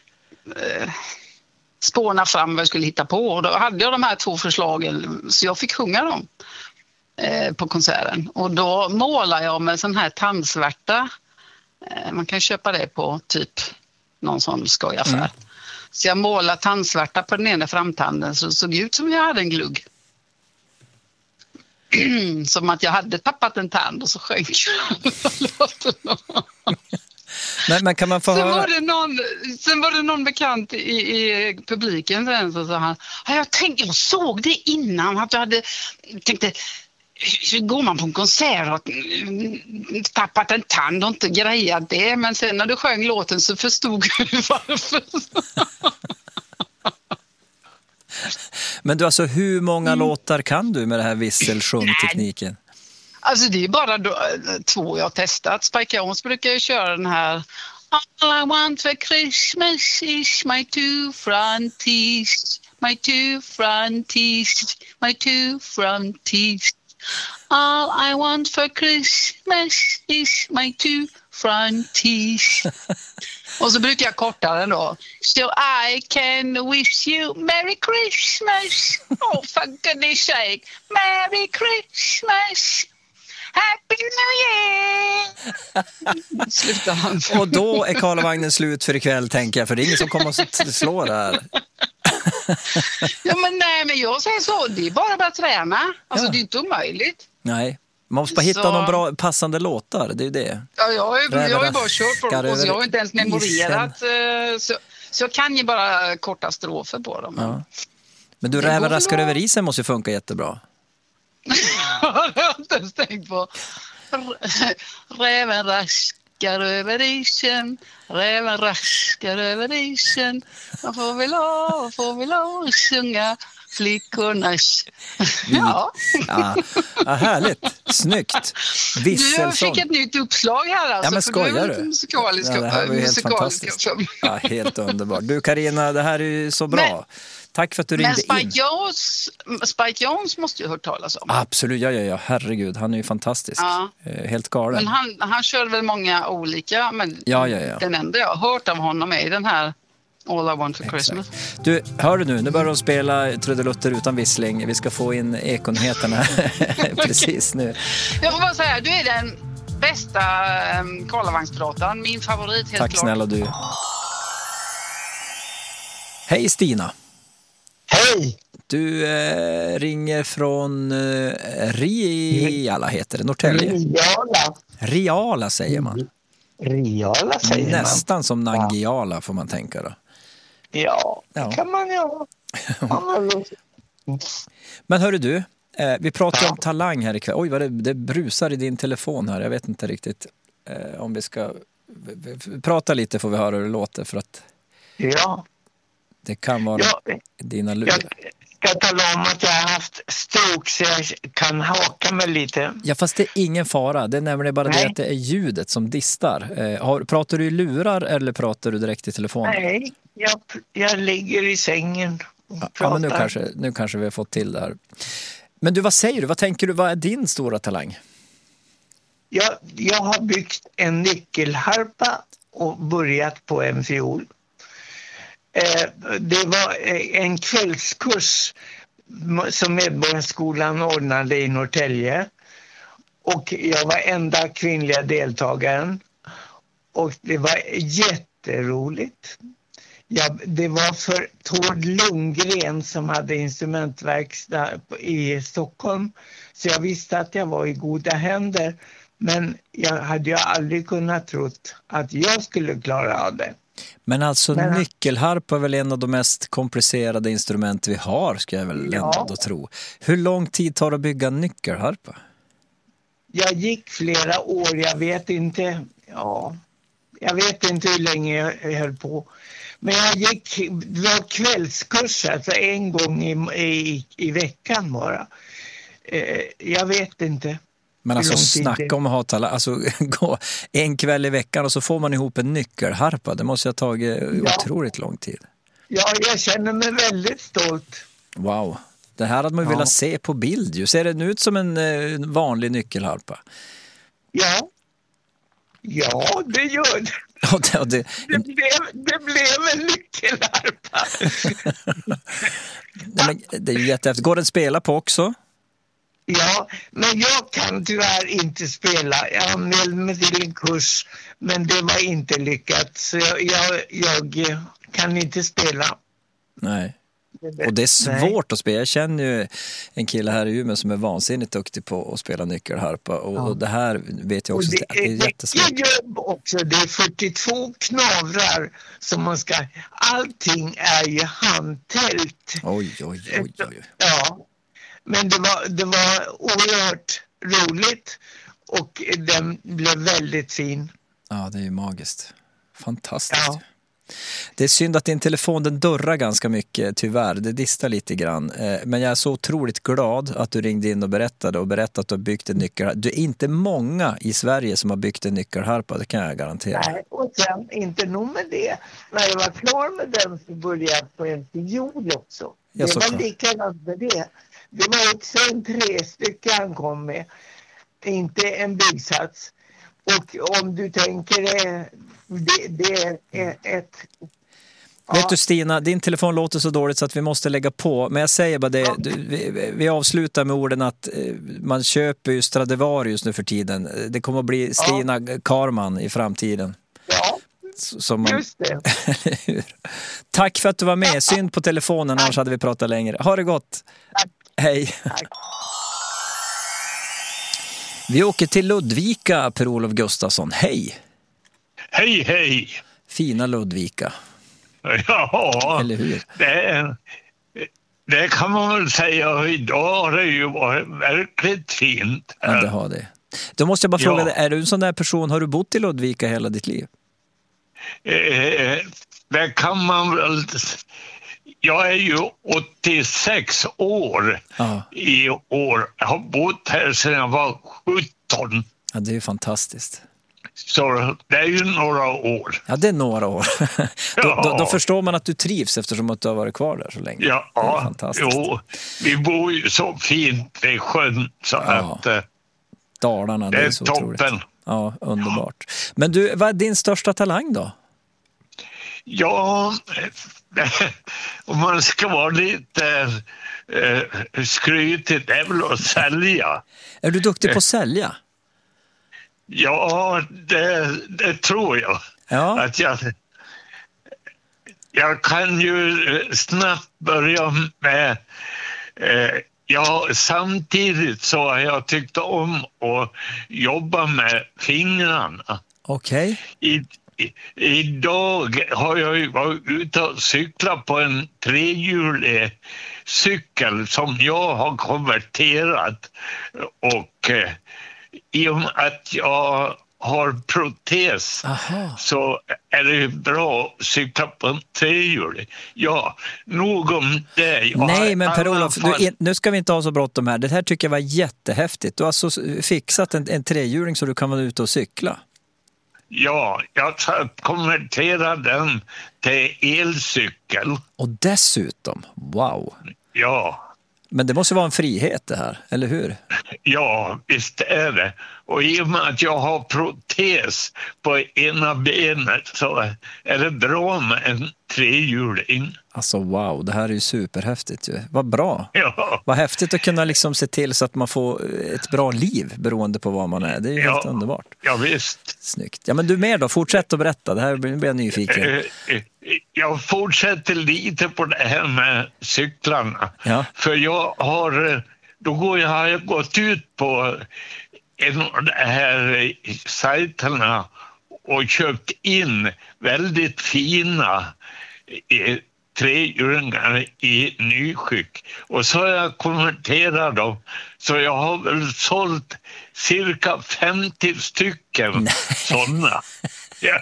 spåna fram vad jag skulle hitta på. Och då hade jag de här två förslagen så jag fick sjunga dem eh, på konserten. Och då målar jag med sån här tandsvärta. Eh, man kan köpa det på typ någon sån skojaffär. Mm. Så jag målade tandsvärta på den ena framtanden så det såg ut som jag hade en glugg. Som att jag hade tappat en tand och så sjönk jag. Men, men kan man få sen, höra... var det någon, sen var det någon bekant i, i publiken sen så sa han, jag tänkte, jag såg det innan att du hade tänkte, hur går man på en konsert och tappat en tand och inte grejat det, men sen när du sjöng låten så förstod du varför. Men du, alltså hur många mm. låtar kan du med det här vissel-sjungtekniken? Alltså det är bara då, två jag har testat. Spike Jones brukar ju köra den här All I want for Christmas is my two front teeth. my two front teeth, my two front teeth. All I want for Christmas is my two front teeth. Och så brukar jag korta den då. So I can wish you Merry Christmas. Oh, for goodness sake. Merry Christmas. Happy New Year! Slutar han. Och då är Karlavagnen slut för ikväll, tänker jag. För det är ingen som kommer att slå det här. Ja, men nej, men jag säger så. Det är bara bara att träna. Alltså, ja. Det är inte omöjligt. Nej, man måste bara hitta så... någon bra passande låtar. Det är ju det. Ja, jag har ju, jag har ju bara kört på dem. Och jag har inte ens memorerat. Så, så jag kan ju bara korta strofer på dem. Ja. Men du, Räven raskar över isen måste ju funka jättebra. Jag har inte ens tänkt på. Räven raskar över isen, räven raskar över isen. Man får väl ha, får väl ha och sjunga flickornas. Ja. Ja, ja, härligt. Snyggt. Visselson. Du fick ett nytt uppslag här alltså. Ja, men skojar du? Musikaliska, ja, det här var ju helt fantastiskt. Ja, helt underbart. Du Carina, det här är ju så bra. Men, tack för att du ringde men Spike in. Jones, Spike Jones måste ju ha hört talas om. Absolut, ja, ja, ja. Herregud, han är ju fantastisk. Ja. Helt galen. Men han, han kör väl många olika, men ja, ja, ja. Den enda jag har hört av honom är den här All I Want for Christmas. Exakt. Du, hör du nu, nu börjar de spela trudelutter utan vissling. Vi ska få in ekonheterna precis nu. Jag får bara säga, du är den bästa um, Karlavagnspratan, min favorit helt Tack klart. Snälla du. Hej Stina. Hej! Du eh, ringer från eh, Riala heter det, Norrtälje. Riala. Riala säger man. Riala säger Nästan man. Nästan som Nangiala får man tänka då. Ja, det ja. kan man göra. Men hörru du, eh, vi pratar ja. om talang här ikväll. Oj, vad det, det brusar i din telefon här. Jag vet inte riktigt eh, om vi ska v- v- prata lite, får vi höra hur det låter, för att ja. det kan vara ja. dina lurar. Jag ska tala om att jag har haft stroke så jag kan haka mig lite. Ja, fast det är ingen fara. Det är nämligen bara Nej. det att det är ljudet som distar. Eh, har, pratar du i lurar eller pratar du direkt i telefonen? Nej, jag, jag ligger i sängen och ja, pratar. Ja, men nu kanske, nu kanske vi har fått till det här. Men du, vad säger du? Vad tänker du? Vad är din stora talang? Jag, jag har byggt en nyckelharpa och börjat på en fiol. Eh, det var en kvällskurs som Medborgarskolan ordnade i Norrtälje. Och jag var enda kvinnliga deltagaren. Och det var jätteroligt. Ja, det var för Tord Lundgren som hade instrumentverkstad i Stockholm. Så jag visste att jag var i goda händer. Men jag hade ju aldrig kunnat trott att jag skulle klara av det. Men alltså Men, nyckelharpa är väl en av de mest komplicerade instrument vi har, ska jag väl ja. ändå tro. Hur lång tid tar det att bygga en nyckelharpa? Jag gick flera år, jag vet inte, ja, jag vet inte hur länge jag höll på. Men jag gick, det var kvällskurs, alltså en gång i, i, i veckan bara. Eh, jag vet inte. Men alltså snacka om att ha talang, alltså gå en kväll i veckan och så får man ihop en nyckelharpa. Det måste ha tagit ja. otroligt lång tid. Ja, jag känner mig väldigt stolt. Wow, det här hade man ju ja. velat se på bild ju. Ser den ut som en eh, vanlig nyckelharpa? Ja, ja det gör det. Ja, det, det... Det, blev, det blev en nyckelharpa. Nej, men det är ju jättehäftigt. Går den att spela på också? Ja, men jag kan tyvärr inte spela. Jag anmälde mig till en kurs, men det var inte lyckat. Så jag, jag, jag kan inte spela. Nej. Och det är svårt Nej. att spela. Jag känner ju en kille här i Umeå som är vansinnigt duktig på att spela nyckelharpa. Och, ja. och det här vet jag också det, att det är jättesvårt. Det är jobb också. Det är fyrtiotvå knavrar som man ska... Allting är ju handtält. Oj, oj, oj, oj. Ja. Men det var, det var oerhört roligt och den blev väldigt fin. Ja, det är ju magiskt. Fantastiskt. Ja. Det är synd att din telefon den dörrar ganska mycket, tyvärr. Det distar lite grann. Men jag är så otroligt glad att du ringde in och berättade och berättade att du har byggt en nyckelharpa. Du är inte många i Sverige som har byggt en nyckelharpa, det kan jag garantera. Nej, och sen inte nog med det. När jag var klar med den så började jag på en fiol också. Ja, det var likadant med det. Det var också en tre stycken han kom med. Inte en byggsats. Och om du tänker det, det, det är ett... Ja. Vet du Stina, din telefon låter så dåligt så att vi måste lägga på. Men jag säger bara det, ja. du, vi, vi avslutar med orden att eh, man köper ju Stradivarius nu för tiden. Det kommer att bli Stina ja. Karman i framtiden. Ja, som man... just det. Tack för att du var med. Synd på telefonen, annars hade vi pratat längre. Ha det gott. Tack. Hej. Tack. Vi åker till Ludvika, Per-Olof Gustafsson. Hej. Hej, hej. Fina Ludvika. Ja, eller hur? Det, det kan man väl säga. Idag har det ju varit verkligt fint. Ja, det har det. Då måste jag bara fråga ja. dig, är du en sån där person, har du bott i Ludvika hela ditt liv? Eh, det kan man väl... Jag är ju åttiosex år ja. i år. Jag har bott här sedan jag var sjutton. Ja, det är ju fantastiskt. Så det är ju några år. Ja, det är några år. då, ja. då, då förstår man att du trivs eftersom att du har varit kvar där så länge. Ja, det är fantastiskt. Jo, vi bor ju så fint i sjön så ja. att... Eh, Dalarna, det, det är, är så toppen. Otroligt. Ja, underbart. Ja. Men du, vad är din största talang då? Ja, om man ska vara lite eh, skrytig, det är väl att sälja. Är du duktig på att sälja? Ja, det, det tror jag. Ja. Att jag. Jag kan ju snabbt börja med... Eh, ja, samtidigt så har jag tyckt om att jobba med fingrarna. Okej. Okay. I, idag har jag ju varit ute och cyklat på en trehjulig cykel som jag har konverterat. Och eh, i och med att jag har protes Aha. så är det bra att cykla på en trehjulig. Ja, nog om det. Jag Nej, men Per-Olof, fall... nu ska vi inte ha så bråttom här. Det här tycker jag var jättehäftigt. Du har alltså fixat en, en trehjuling så du kan vara ute och cykla. Ja, jag konverterade den till elcykel. Och dessutom, wow. Ja. Men det måste vara en frihet det här, eller hur? Ja, visst är det. Och i och med att jag har protes på ena benet så är det bra med en trehjuling. Alltså wow, det här är ju superhäftigt ju. Vad bra. Ja. Vad häftigt att kunna liksom se till så att man får ett bra liv beroende på vad man är. Det är ju ja. helt underbart. Ja, visst. Snyggt. Ja, men du mer då? Fortsätt att berätta. Det här blir jag nyfiken. Jag fortsätter lite på det här med cyklarna. Ja. För jag har, då går jag, har jag gått ut på en av de här sajterna och köpt in väldigt fina trehjulingar i nyskick. Och så har jag konverterat dem. Så jag har väl sålt cirka femtio stycken sådana. Ja.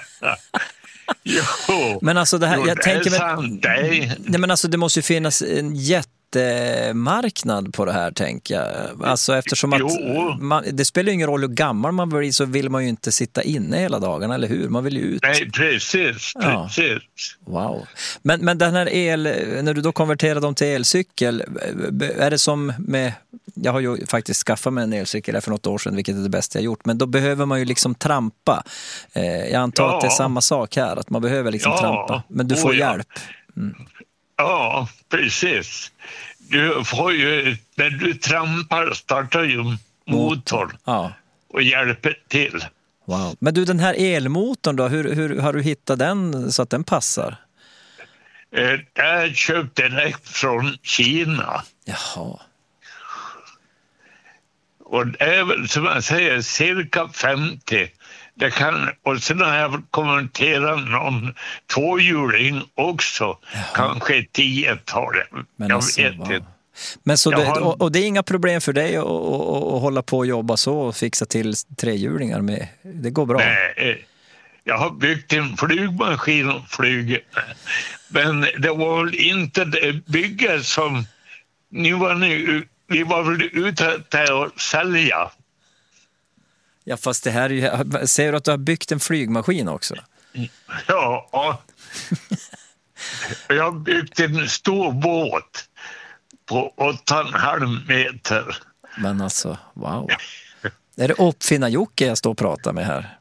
Jo, men alltså det här, jo, jag det tänker sant, men, nej. nej men alltså det måste ju finnas en jättemarknad på det här, tänker jag. Alltså eftersom att man, det spelar ju ingen roll hur gammal man blir, så vill man ju inte sitta inne hela dagarna, eller hur? Man vill ju ut. Nej, precis, ja. precis. Wow. Men, men den här el, när du då konverterar dem till elcykel, är det som med, jag har ju faktiskt skaffat mig en elcykel för något år sedan, vilket är det bästa jag gjort, men då behöver man ju liksom trampa. Eh, jag antar ja. att det är samma sak här, att man behöver liksom ja. trampa, men du får oh, ja. hjälp. Mm. Ja, precis. Du får ju, när du trampar startar ju motorn ja. och hjälper till. Wow. Men du, den här elmotorn då, hur, hur har du hittat den så att den passar? Eh, jag köpte direkt från Kina. Jaha. Och det är väl som jag säger cirka femtio. Det kan, och sen har jag konverterat någon tvåhjuling också. Jaha. Kanske tiotal. Jag alltså, vet wow. inte. Men så det, har... och, och det är inga problem för dig att, att, att hålla på och jobba så och fixa till trehjulingar med. Det går bra. Nej, jag har byggt en flygmaskin och flyger. Men det var väl inte det bygget som ni var nu. Vi var väl ute till att sälja. Ja, fast det här är ju... Säger du att du har byggt en flygmaskin också? Ja. Jag har byggt en stor båt. på åtta och en halv meter. Men alltså, wow. Är det Uppfinnar-Jocke jag står och pratar med här?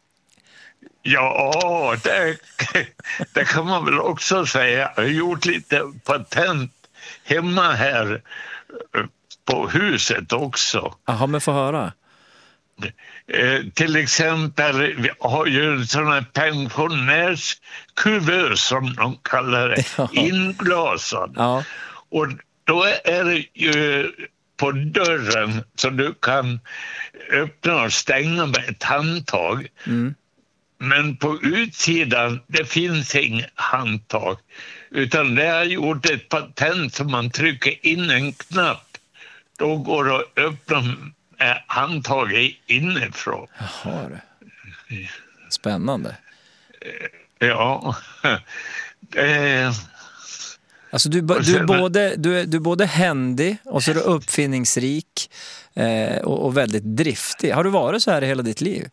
Ja, det, det kan man väl också säga. Jag har gjort lite patent hemma här på huset också. Jaha, men få höra. Eh, till exempel, vi har ju en sån här pensionärskuvös som de kallar det, ja. Inglasad. Ja. Och då är det ju på dörren så du kan öppna och stänga med ett handtag. Mm. Men på utsidan, det finns inget handtag. Utan det har gjort ett patent som man trycker in en knapp. Då går det att öppna handtaget inifrån. Jaha, spännande. Ja. Eh. Alltså du, du, är både, du, är, du är både händig och så är du uppfinningsrik eh, och, och väldigt driftig. Har du varit så här i hela ditt liv?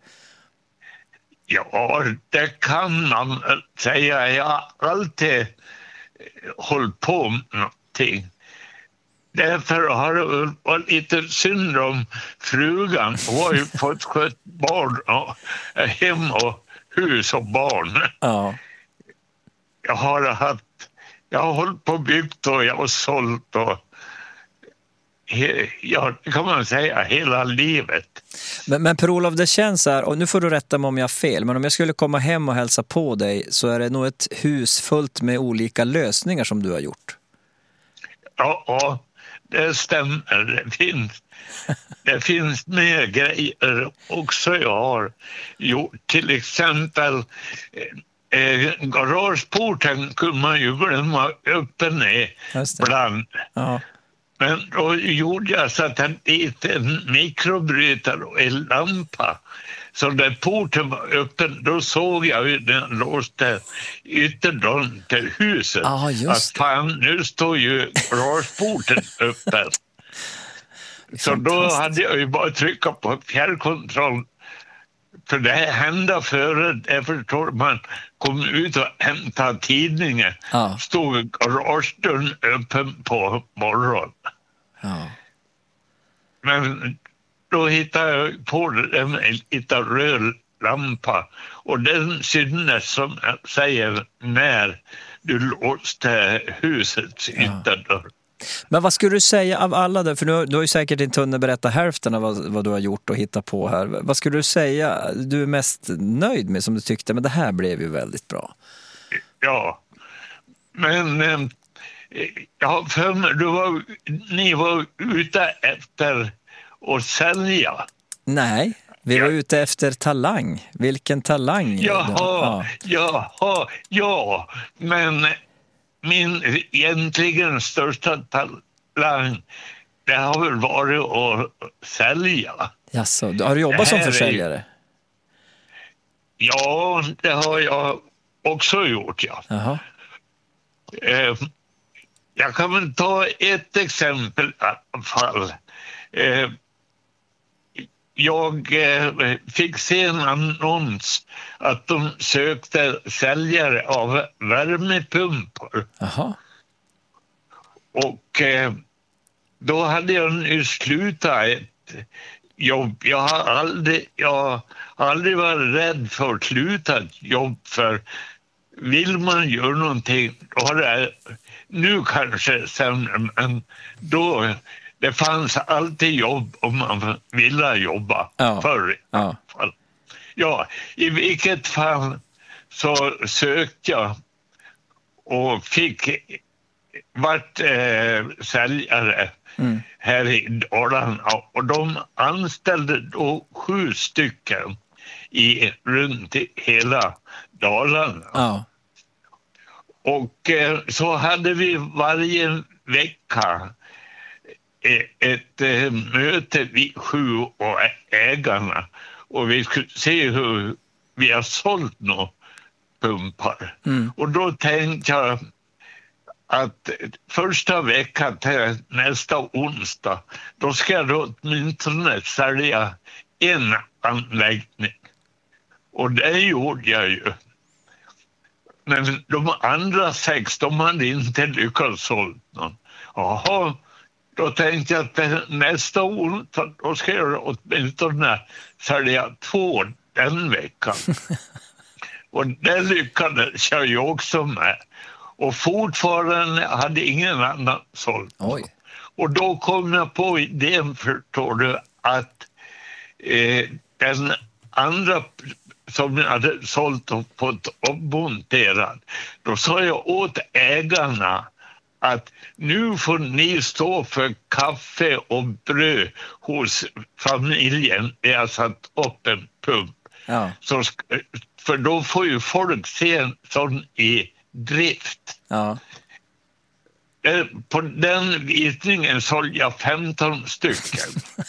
Ja, det kan man säga. Jag har alltid hållit på med någonting. Därför har det varit lite synd om frugan. Hon har ju fått skött barn och hem och hus och barn. Ja. Jag har haft, jag har hållit på byggt och jag har sålt och ja, kan man säga hela livet. Men, men Per-Olof, det känns så här, och nu får du rätta mig om jag har fel, men om jag skulle komma hem och hälsa på dig så är det nog ett hus fullt med olika lösningar som du har gjort. Ja, ja. Det stämmer, det finns, det finns mer grejer också jag har gjort. Till exempel eh, garageporten kunde man ju glömma öppen ibland. Ja. Men då gjorde jag så att en liten mikrobrytare och en lampa. Så när porten var öppen, då såg jag ju när jag låste ytterdörren till huset. Ah, att fan, nu står ju garageporten öppen. Så då hade jag ju bara trycka på fjärrkontroll. För det hände före, jag förstår man kom ut och hämtade tidningen. Ah. Stod garagedörren öppen på morgonen. Ah. Men då hittade jag på det med en liten röd lampa. Och den syntes som jag säger när du låste husets ytterdörr. Men vad skulle du säga av alla där? För du, du har ju säkert inte hunnit berätta hälften av vad, vad du har gjort och hittat på här. Vad skulle du säga du är mest nöjd med som du tyckte, men det här blev ju väldigt bra? Ja, men eh, ja, för mig, du var, ni var ute efter att sälja. Nej, vi var ja. ute efter talang. Vilken talang? Jaha, ja. jaha, ja, men min egentligen största talang, det har väl varit att sälja. Jaså, har du jobbat som försäljare? Är... Ja, det har jag också gjort, ja. Jaha. Eh, jag kan väl ta ett exempel i alla fall. Eh, jag eh, fick se en annons att de sökte säljare av värmepumpar. Aha. Och eh, då hade jag nu slutat ett jobb. Jag har aldrig, jag har aldrig varit rädd för att sluta ett jobb, för vill man göra någonting, då har det, nu kanske sämre, men då det fanns alltid jobb om man ville jobba ja. förr. Ja. ja, i vilket fall så sökte jag och fick vart eh, säljare mm. här i Dalarna, och de anställde då sju stycken i runt i hela Dalarna. Ja. Och eh, så hade vi varje vecka ett eh, möte vid sju och ägarna, och vi skulle se hur vi har sålt några pumpar. Mm. Och då tänkte jag att första veckan till nästa onsdag, då ska jag då åtminstone sälja en anläggning. Och det gjorde jag ju. Men de andra sex, de hade inte lyckats sålt någon. Jaha, då tänkte jag att nästa år då ska jag åtminstone sälja två den veckan. Och det lyckades jag ju också med. Och fortfarande hade ingen annan sålt. Oj. Och då kom jag på idén, förstår du, att eh, den andra som jag hade sålt och fått uppmonterad, då sa jag åt ägarna att nu får ni stå för kaffe och bröd hos familjen. Jag satt upp en pump. Ja. Så, för då får ju folk se en sån i drift. Ja. På den visningen sålde jag femton stycken.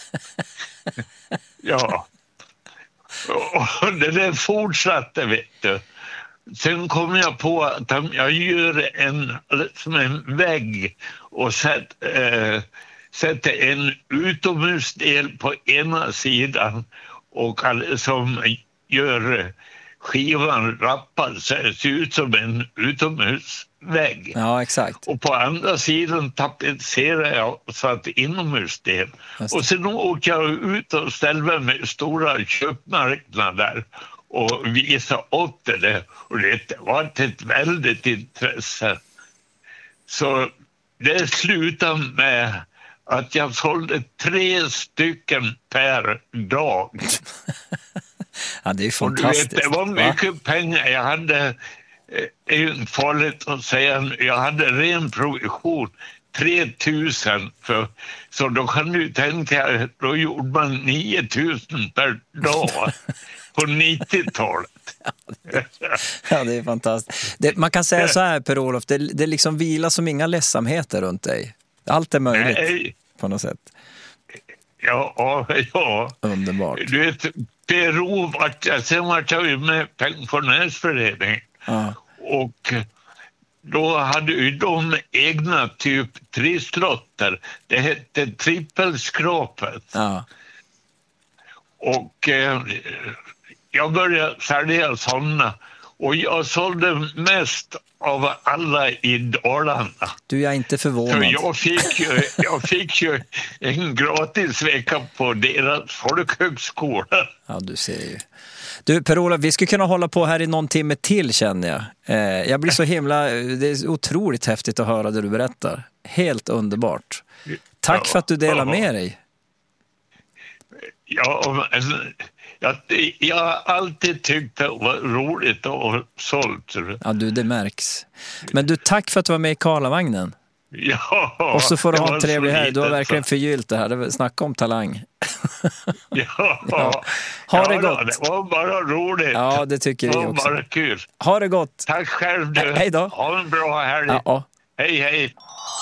Ja. Och det där fortsatte, vet du. Sen kom jag på att om jag gör en, som en vägg och sätt, äh, sätter en utomhusdel på ena sidan och som gör skivan rappad så det ser ut som en utomhusvägg. Ja, exakt. Och på andra sidan tapetserar jag så att inomhusdel. Och sen åker jag ut och ställer mig med stora köpmarknader och visar upp det där. Och det var ett väldigt intresse. Så det slutade med att jag sålde tre stycken per dag. Ja, det är fantastiskt. Vet, det var mycket va? pengar. Jag hade, det är ju farligt att säga, jag hade ren provision, tre tusen. För, så då kan du tänka, då gjorde man nio tusen per dag på nittiotalet. Ja, det är fantastiskt. Det, man kan säga så här, Per-Olof, det, det liksom vilar som inga ledsamheter runt dig. Allt är möjligt. Nej. På något sätt. Ja, ja. Underbart. Du vet, P R O vart jag, sen var jag ju med pensionärsföreningen. Ja. Och då hade ju de egna typ trisslotter. Det hette trippelskrapet. Ja. Och eh, jag började sälja sådana. Och jag sålde mest av alla i Dalarna. Du är inte förvånad. Så jag fick ju, jag fick ju en gratis vecka på deras folkhögskola. Ja, du ser ju. Du, Per-Olof, vi skulle kunna hålla på här i någon timme till, känner jag. Eh, jag blir så himla... Det är otroligt häftigt att höra det du berättar. Helt underbart. Tack ja, för att du delar ja. med dig. Ja, men... Jag, jag har alltid tyckt det var roligt att sålt. Ja, du, det märks. Men du, tack för att du var med i Karlavagnen. Ja. Och så får du ha en trevlig här. Du har verkligen förgyllt det här. Det snacka om talang. Ja. Ja. Ha ja, det gott. Det var bara roligt. Ja, det tycker vi också. Det var bara kul. Ha det gott. Tack själv du. Hej då. Ha en bra helg. Ja, ja. Hej, hej.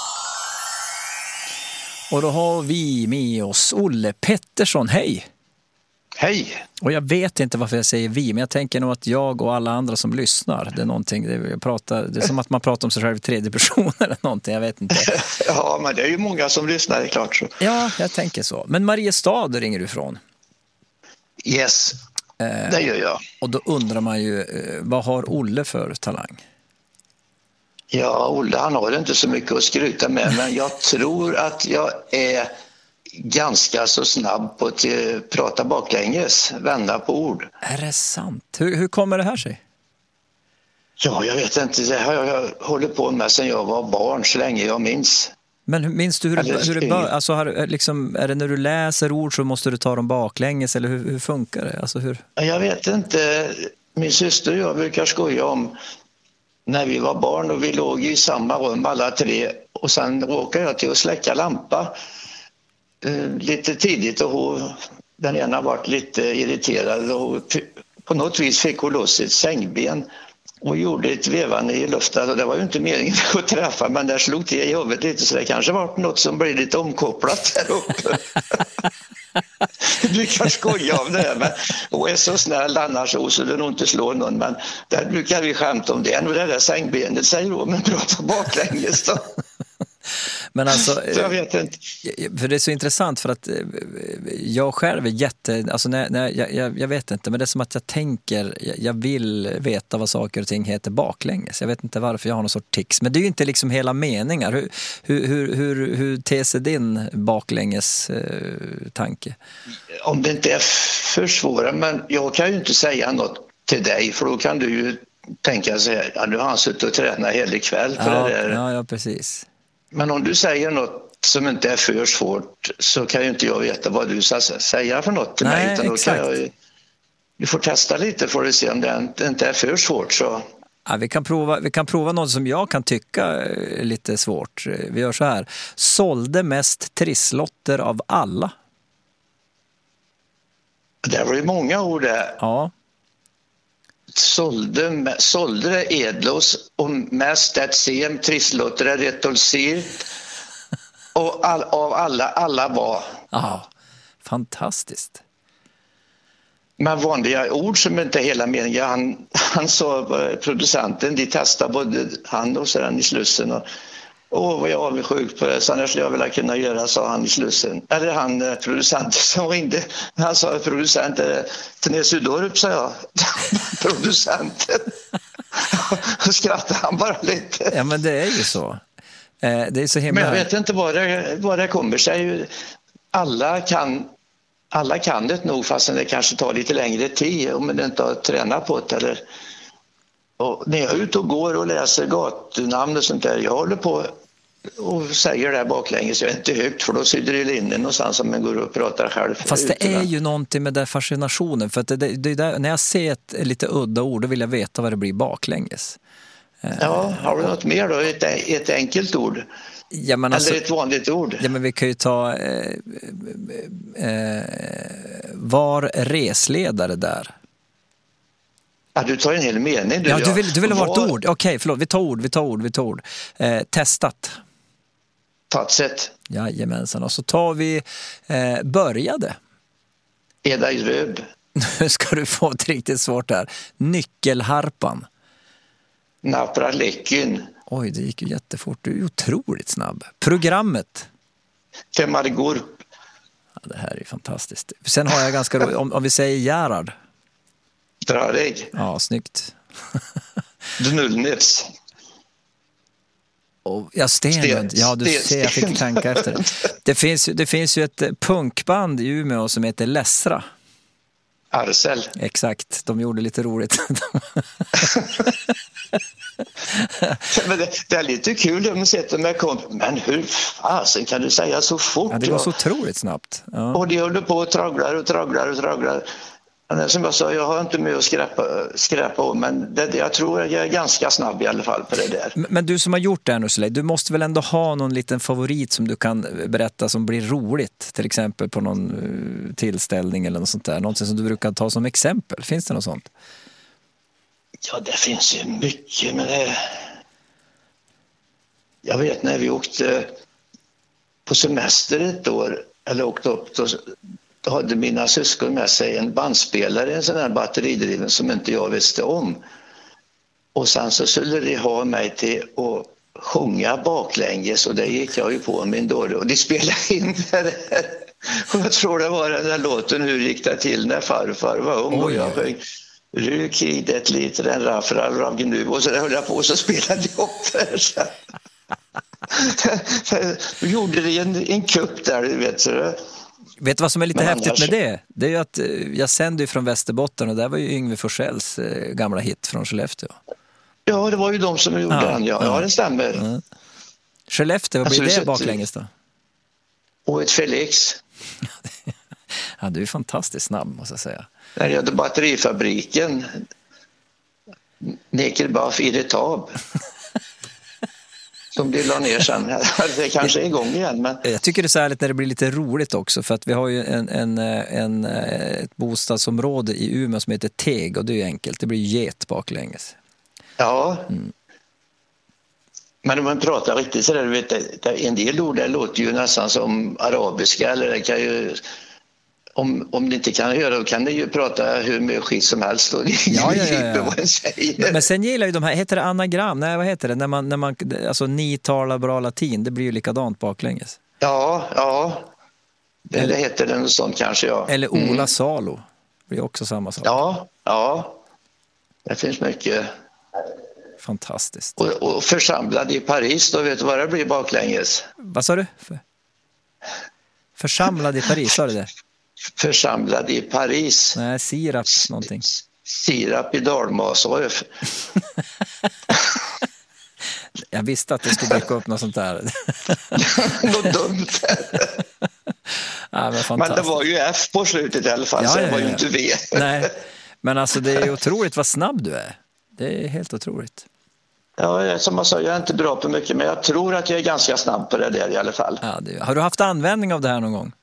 Och då har vi med oss Olle Pettersson. Hej. Hej! Och jag vet inte varför jag säger vi, men jag tänker nog att jag och alla andra som lyssnar, det är någonting, det är, jag pratar, det är som att man pratar om sig själv i tredje person eller någonting, jag vet inte. Ja, men det är ju många som lyssnar, det är klart så. Ja, jag tänker så. Men Mariestad ringer du ifrån? Yes, eh, det gör jag. Och då undrar man ju, eh, vad har Olle för talang? Ja, Olle, han har inte så mycket att skryta med, men jag tror att jag är ganska så snabb på att prata baklänges, vända på ord. Är det sant? Hur, hur kommer det här sig? Ja, jag vet inte. Det har jag hållit på med sedan jag var barn, så länge jag minns. Men minns du hur, eller, hur det bör, alltså har, liksom, är det när du läser ord så måste du ta dem baklänges, eller hur, hur funkar det? Alltså, hur? Jag vet inte. Min syster och jag brukar skoja om när vi var barn och vi låg i samma rum alla tre, och sen råkade jag till att släcka lampa lite tidigt, och hon, den ena varit lite irriterad och på något vis fick hon loss ett sängben och gjorde ett vevande i luften, och det var ju inte meningen att träffa, men där slog till i huvudet lite, så det kanske var något som blev lite omkopplat där uppe. Du kan skoja om det här, men hon är så snäll annars så skulle nog inte slå någon, men där brukar vi skämta om det. Och det där sängbenet säger hon, men prata baklänges då. Men alltså, jag vet inte. För det är så intressant för att jag själv är jätte, alltså när, när jag, jag, jag vet inte, men det är som att jag tänker, jag, jag vill veta vad saker och ting heter baklänges. Jag vet inte varför jag har någon sorts tics, men det är ju inte liksom hela meningar. Hur, hur, hur, hur, hur ter sig din baklänges eh, tanke? Om det inte är för svåra, men jag kan ju inte säga något till dig, för då kan du ju tänka sig, ja, nu har han suttit och tränat hela kväll för ja, det där. Ja, ja, precis. Men om du säger något som inte är för svårt så kan ju inte jag veta vad du ska säga för något till Nej, mig. Utan då exakt. kan jag, du får testa lite för att se om det inte är för svårt. Så. Ja, vi, kan prova, vi kan prova något som jag kan tycka är lite svårt. Vi gör så här. Sålde mest trisslotter av alla. Det var ju många ord där. Ja. Sålde, sålde det Edlos och mest ett sem trisslotter är retolsirt. Och all, av alla, alla var. Ja, fantastiskt. Men vanliga ord som inte är hela meningen. Han, han sa, producenten, de testade både han och sedan i Slussen. Och, åh, vad jag är avundsjuk på det. Så annars skulle jag vilja kunna göra, sa han i Slussen. Eller han, producenten som ringde. Han sa, producenten, Therese Udorup, sa jag. Producenten. Och skrattade han bara lite. Ja, men det är ju så. Eh, det är så himla... Men jag vet inte vad det, vad det kommer sig. Alla kan... Alla kan det nog, fast det kanske tar lite längre tid om man inte har tränat på det. Eller... Och när jag är ute och går och läser gatunamn och sånt där, jag håller på och säger det här baklänges. Jag är inte högt, för då sitter det inne någonstans som man går och pratar själv. Fast det är ju någonting med den fascinationen. För att det, det, det där, när jag ser ett lite udda ord, då vill jag veta vad det blir baklänges. Ja, har du något mer då? Ett, ett enkelt ord? Ja, men alltså, eller ett vanligt ord? Ja, men vi kan ju ta eh, eh, var resledare där. Ja, du tar en hel mening. Du, ja, du vill, du vill ha var... ett ord. Okej, okay, förlåt. Vi tar ord, vi tar ord, vi tar ord. Eh, testat. Tatset. Jajamensan. Och så tar vi eh, började. Eda i röd. Nu ska du få ett riktigt svårt här. Nyckelharpan. Napralekin. Oj, det gick ju jättefort. Du är otroligt snabb. Programmet. Temargor. Ja, det här är fantastiskt. Sen har jag ganska ro... om, om vi säger Gerard. Drarig. Ja, snyggt. Dnullnets. Och ja, Stenlund. Ja, du ser, jag fick tänka efter det. Det finns, det finns ju ett punkband i Umeå som heter Lessra. Arsel. Exakt, de gjorde lite roligt. Men det, det är lite kul om man sätter med kom. Men hur fasen kan du säga så fort? Ja, det går så otroligt snabbt. Ja. Och de håller på och tragglar och tragglar och tragglar. Som jag sa, jag har inte med att skräpa, skräpa om, men det, jag tror jag är ganska snabb i alla fall på det där. Men, men du som har gjort det här nu, Soleil, du måste väl ändå ha någon liten favorit som du kan berätta som blir roligt, till exempel på någon uh, tillställning eller något sånt där, något som du brukar ta som exempel. Finns det något sånt? Ja, det finns ju mycket, men det... Jag vet när vi åkte på semester ett år, eller åkte upp då, då hade mina syskon med sig en bandspelare, en sån här batteridriven som inte jag visste om. Och sen så skulle de ha mig till att sjunga baklänges, och det gick jag ju på min dåre. Och de spelade in det där. Och jag tror det var den där låten Hur gick det till när farfar var ung. Och jag sjöng Ryk i det lite den raffrar raggen nu. Och så där höll jag på, och så spelade jag upp det. Då gjorde det en, en kupp där, du vet. Så vet du vad som är lite Men häftigt annars... med det? Det är ju att jag sände ju från Västerbotten, och där var ju Yngve Forsells gamla hit från Skellefteå. Ja, det var ju de som gjorde ja, den. Ja, ja. ja, det stämmer. Ja. Skellefteå, vad blir alltså, det baklänges då? Och ett Felix. Ja, du är fantastiskt snabb, måste jag säga. När jag hade batterifabriken Nekelbaff irritab. Som de la ner sen. Det kanske är igång igen. Men... Jag tycker det är så härligt när det blir lite roligt också. För att vi har ju en, en, en, ett bostadsområde i Umeå som heter Teg. Och det är ju enkelt. Det blir get baklänges. Ja. Mm. Men om man pratar riktigt så där, du vet, en del ord där låter ju nästan som arabiska. Eller det kan ju... om, om ni inte kan göra, då kan ni ju prata hur mycket skit som helst. Och ja, ja, ja, ja. Men sen gillar ju de här, heter det anagram? Nej, vad heter det? När man, när man, alltså ni talar bra latin, det blir ju likadant baklänges. Ja, ja. Det, eller, det heter det något sånt kanske, ja. Eller Ola mm. Salo. Det blir också samma sak. Ja, ja. Det finns mycket. Fantastiskt. Och, och församlad i Paris, då vet du vad det blir baklänges? Vad sa du? För... Församlad i Paris, sa du det? Församlad i Paris. Nej, sirap någonting. Sirap i dalmasröf. Jag visste att det skulle dyka upp något sånt där. Något dumt. Ja, men, men det var ju F på slutet i alla fall, ja, så det ja, var ju ja. inte V. Nej, men alltså det är otroligt vad snabb du är. Det är helt otroligt. Ja, som jag sa, jag är inte bra på mycket, men jag tror att jag är ganska snabb på det där i alla fall. Ja, det, har du haft användning av det här någon gång?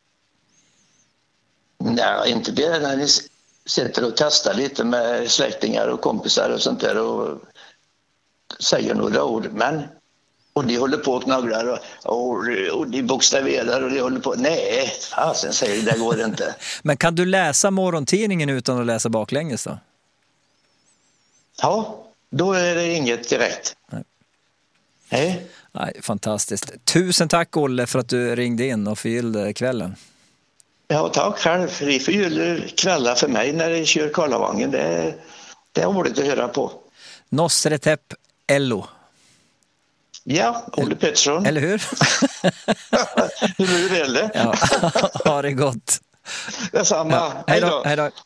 Nej, inte det. När ni sitter och testar lite med släktingar och kompisar och sånt där och säger några ord, men och de håller på och knagglar och, och, och de bokstaverar och de håller på. Nej, fasen säger det, där går det inte. Men kan du läsa morgontidningen utan att läsa baklänges då? Ja, då är det inget direkt. Nej. Nej. Nej, fantastiskt. Tusen tack, Olle, för att du ringde in och förgyllde kvällen. Ja, tack själv. Vi förgyller kvällar för mig när jag kör Karlavagnen. Det är, det är roligt att höra på. Nosretep Ello. Ja, Olle Pettersson. Eller hur? Hur är det? Ja, ha det gott. Detsamma. Ja, hej då. Hej då.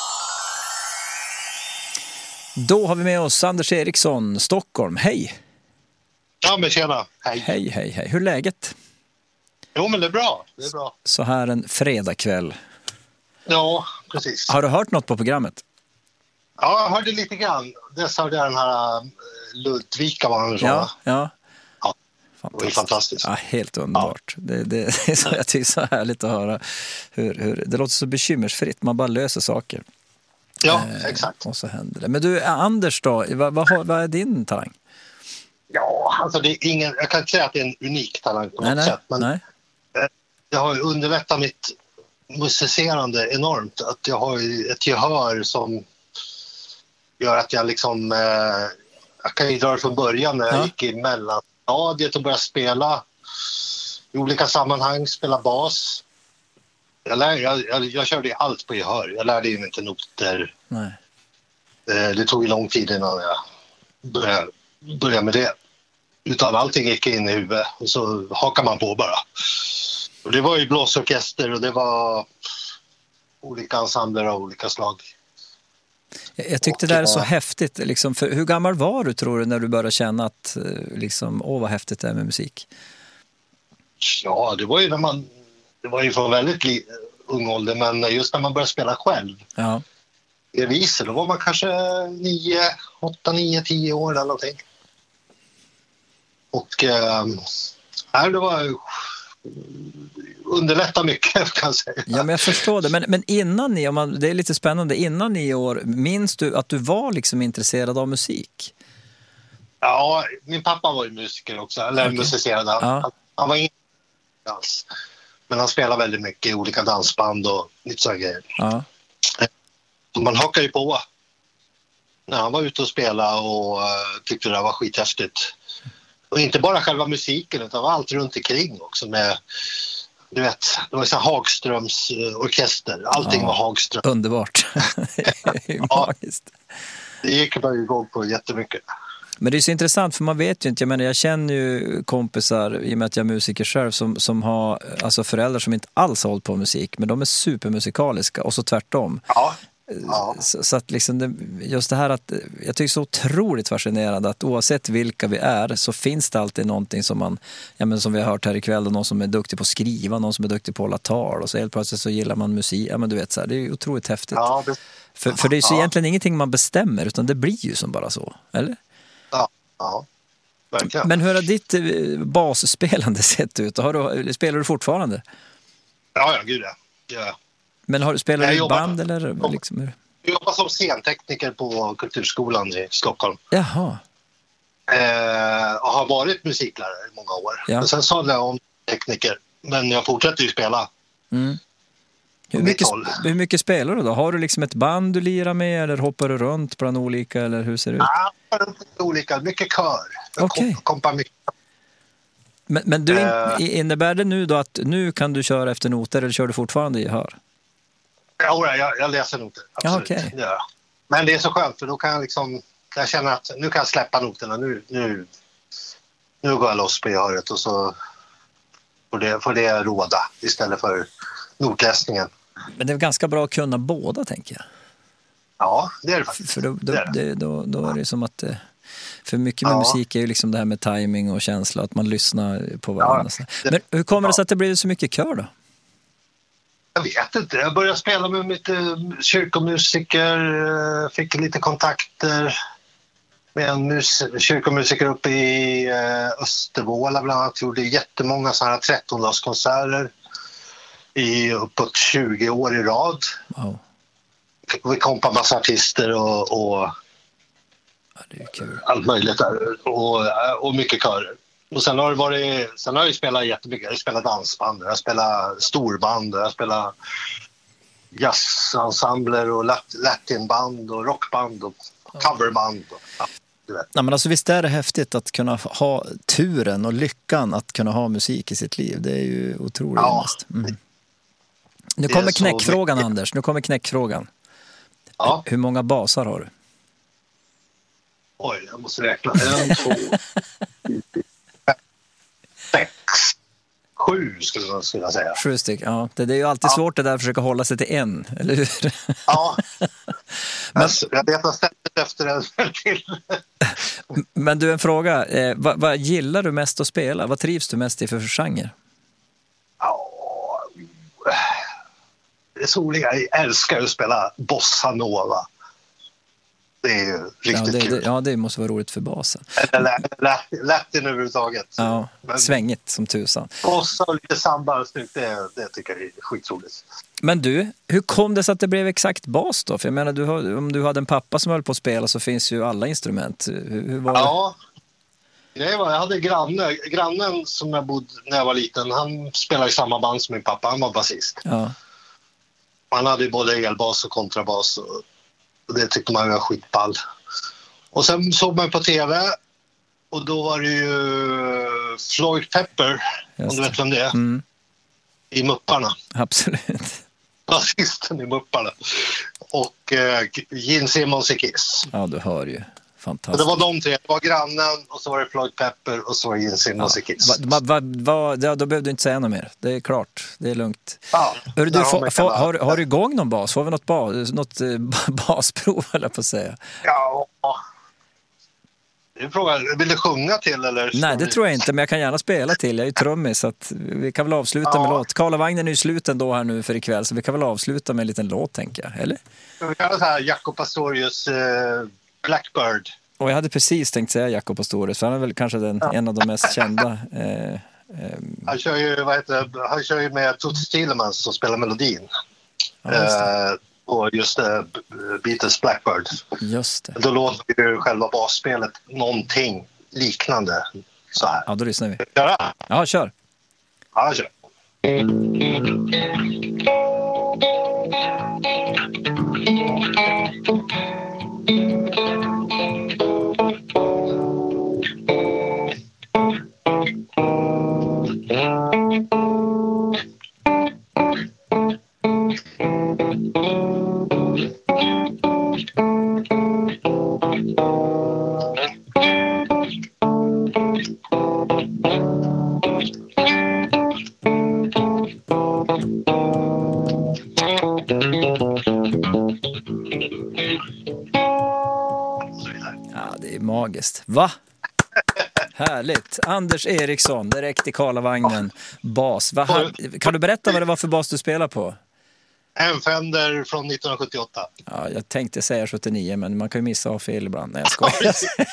Då har vi med oss Anders Eriksson, Stockholm. Hej. Ja, men tjena. Hej. Hej, hej, hej. Hur är läget? Jo, men det är bra. Det är bra. Så här en fredagkväll. Ja, precis. Har du hört något på programmet? Ja, jag hörde lite grann. Dess hörde jag den här uh, Ludvika var den så. Ja, ja. Ja, det var fantastiskt. Ja, helt underbart. Ja. Det, det är så, jag tycker så härligt att höra hur, hur det låter så bekymmersfritt. Man bara löser saker. Ja, eh, exakt. Och så händer det. Men du, Anders då, vad, vad, vad är din talang? Ja, alltså det är ingen, jag kan inte säga att det är en unik talang på nej, något nej, sätt. Men nej. Jag har underlättat mitt musicerande enormt. Att jag har ett gehör som gör att jag liksom... Eh, jag kan ju dra det från början när jag ja. gick i mellanstadiet och började spela i olika sammanhang, spela bas. Jag, lär, jag, jag, jag körde allt på gehör. Jag lärde ju inte noter. Nej. Eh, det tog ju lång tid innan jag började, började med det. Utan allting gick in i huvudet och så hakar man på bara. Och det var ju blåsorkester och det var olika ensembler av olika slag. Jag tyckte och, det där är så häftigt. Liksom, för hur gammal var du, tror du, när du började känna att liksom, åh vad häftigt det är med musik? Ja, det var ju när man det var ju från väldigt li, ung ålder, men just när man började spela själv. Ja. I visor, då var man kanske nio, åtta, nio, tio år eller någonting. Och äh, det var underlätta mycket kan jag säga. Ja, men jag förstår det. Men, men innan ni, om man, det är lite spännande, innan nio år, minns du att du var liksom intresserad av musik? Ja, min pappa var ju musiker också, eller okay. musicerade. Han, ja. han var inte alls. Men han spelade väldigt mycket i olika dansband och lite sådana grejer. Ja. Man hakar ju på när han var ute och spelade och uh, tyckte det var skithäftigt. Och inte bara själva musiken utan allt runt omkring också med, du vet, det var så Hagströms orkester. Allting ja, var Hagström. Underbart. Det är magiskt. Ja, det gick man ju igång på jättemycket. Men det är så intressant för man vet ju inte, jag menar jag känner ju kompisar i och med att jag är musiker själv som, som har alltså föräldrar som inte alls har hållit på musik men de är supermusikaliska och så tvärtom. Ja. Ja. Så, så att liksom det, just det här att jag tycker så otroligt fascinerande att oavsett vilka vi är så finns det alltid någonting som man, ja men som vi har hört här ikväll, någon som är duktig på att skriva, någon som är duktig på att hålla tal och så helt plötsligt så gillar man musik, ja men du vet så här, det är ju otroligt häftigt. Ja, det... För, för det är ju så ja. egentligen ingenting man bestämmer utan det blir ju som bara så, eller? Ja, ja. Verkligen. Men hur har ditt basspelande sett ut? Har du, spelar du fortfarande? Ja, ja, gud ja. ja. Men har du spelat i band jobbar, eller liksom hur? Jag jobbar som scentekniker på Kulturskolan i Stockholm. Jaha. Eh, och har varit musiklärare i många år. Ja. Och sen sa jag om tekniker, men jag fortsätter ju spela. Mm. Hur mycket, hur mycket spelar du då? Har du liksom ett band du lirar med eller hoppar du runt bland olika eller hur ser det ut? Ja, olika. Mycket kör. Okej. Okay. Mycket. Men, men du, uh, innebär det nu då att nu kan du köra efter noter eller kör du fortfarande i hör? Ja, jag, jag läser noter. Absolut. Ja, okay. Ja. Men det är så skönt för då kan jag liksom, jag känner att nu kan jag släppa noterna. Nu, nu, nu går jag loss på höret och så får det, får det råda istället för notläsningen. Men det är ganska bra att kunna båda, tänker jag. Ja, det är det faktiskt. För då, då, det är, det. Det, då, då är det som att... För mycket med ja. musik är ju liksom det här med timing och känsla, att man lyssnar på varandra. Ja, det, Men hur kommer det sig att det blev så mycket kör då? Jag vet inte. Jag började spela med lite kyrkomusiker, fick lite kontakter med en mus- kyrkomusiker uppe i Östervåla bland annat. Gjorde jättemånga sådana här trettondagskonserter i uppåt tjugo år i rad. Wow. Vi kom på massa artister och, och ja, det är kul. Allt möjligt där. Och, och mycket körer. Och sen har det varit, sen har jag spelat jättemycket. Jag har spelat dansband, jag har spelat storband, jag har spelat jazzensembler och lat- latinband och rockband och coverband. Och, ja, du vet. Nej, men alltså, visst är det häftigt att kunna ha turen och lyckan att kunna ha musik i sitt liv. Det är ju otroligt. Ja. Mm. Nu kommer knäckfrågan, Anders. Nu kommer knäckfrågan. Ja. Hur många basar har du? Oj, jag måste räkna. En, två, sex, sju skulle man skulle säga. Sju stycken, ja. Det, det är ju alltid ja. svårt det där att försöka hålla sig till en, eller hur? Ja. Men, alltså, jag vet att stället efter en till. Men du, en fråga. Eh, vad, vad gillar du mest att spela? Vad trivs du mest i för genre? Ja, det är så olika. Jag älskar att spela bossa nova. Det är ju riktigt ja, det, kul. Det, ja, det måste vara roligt för basen. Eller Latin överhuvudtaget. Ja, men, svängigt som tusan. Bossa och lite samba, det, det tycker jag är skitroligt. Men du, hur kom det så att det blev exakt bas då? För jag menar, du har, om du hade en pappa som höll på att spela så finns ju alla instrument. Hur, hur var det? Ja, det var, jag hade granne, grannen som jag bodde när jag var liten. Han spelade i samma band som min pappa, han var basist. Ja. Han hade både elbas och kontrabas och Och det tyckte man var skitball. Och sen såg man på tv och då var det ju Floyd Pepper, om du vet vem det är, mm. i Mupparna. Absolut. Basisten i Mupparna. Och eh, Gene Simmons i Kiss. Ja, du hör ju. Fantastiskt. Och det var de tre. Det var grannen och så var det Floyd Pepper och så var det Gene Simmons ja. i Kiss. Va, va, va, ja, då behöver du inte säga något mer. Det är klart. Det är lugnt. Ja, Hör du, få, få, har, har du igång någon bas? Får vi något, bas, något eh, basprov, eller på att säga? Ja. Det är frågan. Vill du sjunga till? Eller? Nej, det tror jag inte. Men jag kan gärna spela till. Jag är ju trummis, så att vi kan väl avsluta ja. med låt. Karlavagnen är ju slut ändå här nu för ikväll. Så vi kan väl avsluta med en liten låt, tänker jag. Eller? Vi kan ha så här Jaco Pastorius eh, Blackbird. Och jag hade precis tänkt säga Jaco Pastorius, för han är väl kanske den, en av de mest kända. Eh, eh. Han kör ju, vad heter det, han kör ju med Toots Thielemans som spelar melodin. Ja, just eh, och just det, Beatles Blackbird. Just det. Då låter ju själva basspelet någonting liknande så här. Ja, då lyssnar vi. Köra? Ja, kör. Ja, kör. Magiskt. Va? Härligt. Anders Eriksson, direkt i Karlavagnen. Bas. Va? Kan du berätta vad det var för bas du spelar på? En Fender från nittonhundrasjuttioåtta. Ja, jag tänkte säga sjuttionio, men man kan ju missa av fel ibland. Nej, jag skojar.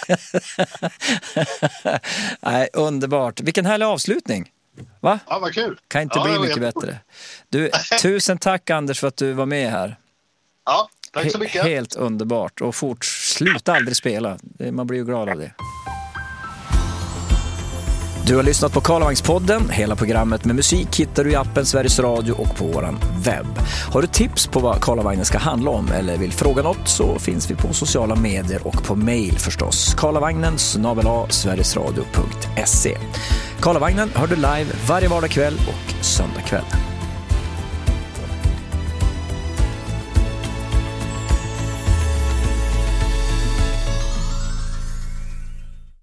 Nej, underbart. Vilken härlig avslutning. Va? Ja, vad kul. Kan inte ja, bli mycket bättre. Du, tusen tack, Anders, för att du var med här. Ja, tack så mycket. Helt underbart. Och fort, sluta aldrig spela. Man blir ju glad av det. Du har lyssnat på Karlavagn-podden. Hela programmet med musik hittar du i appen Sveriges Radio och på våran webb. Har du tips på vad Karlavagnen ska handla om eller vill fråga något så finns vi på sociala medier och på mail förstås. Karlavagnen snabel-a sverigesradio punkt se. Karlavagnen hör du live varje vardagskväll och söndagkväll.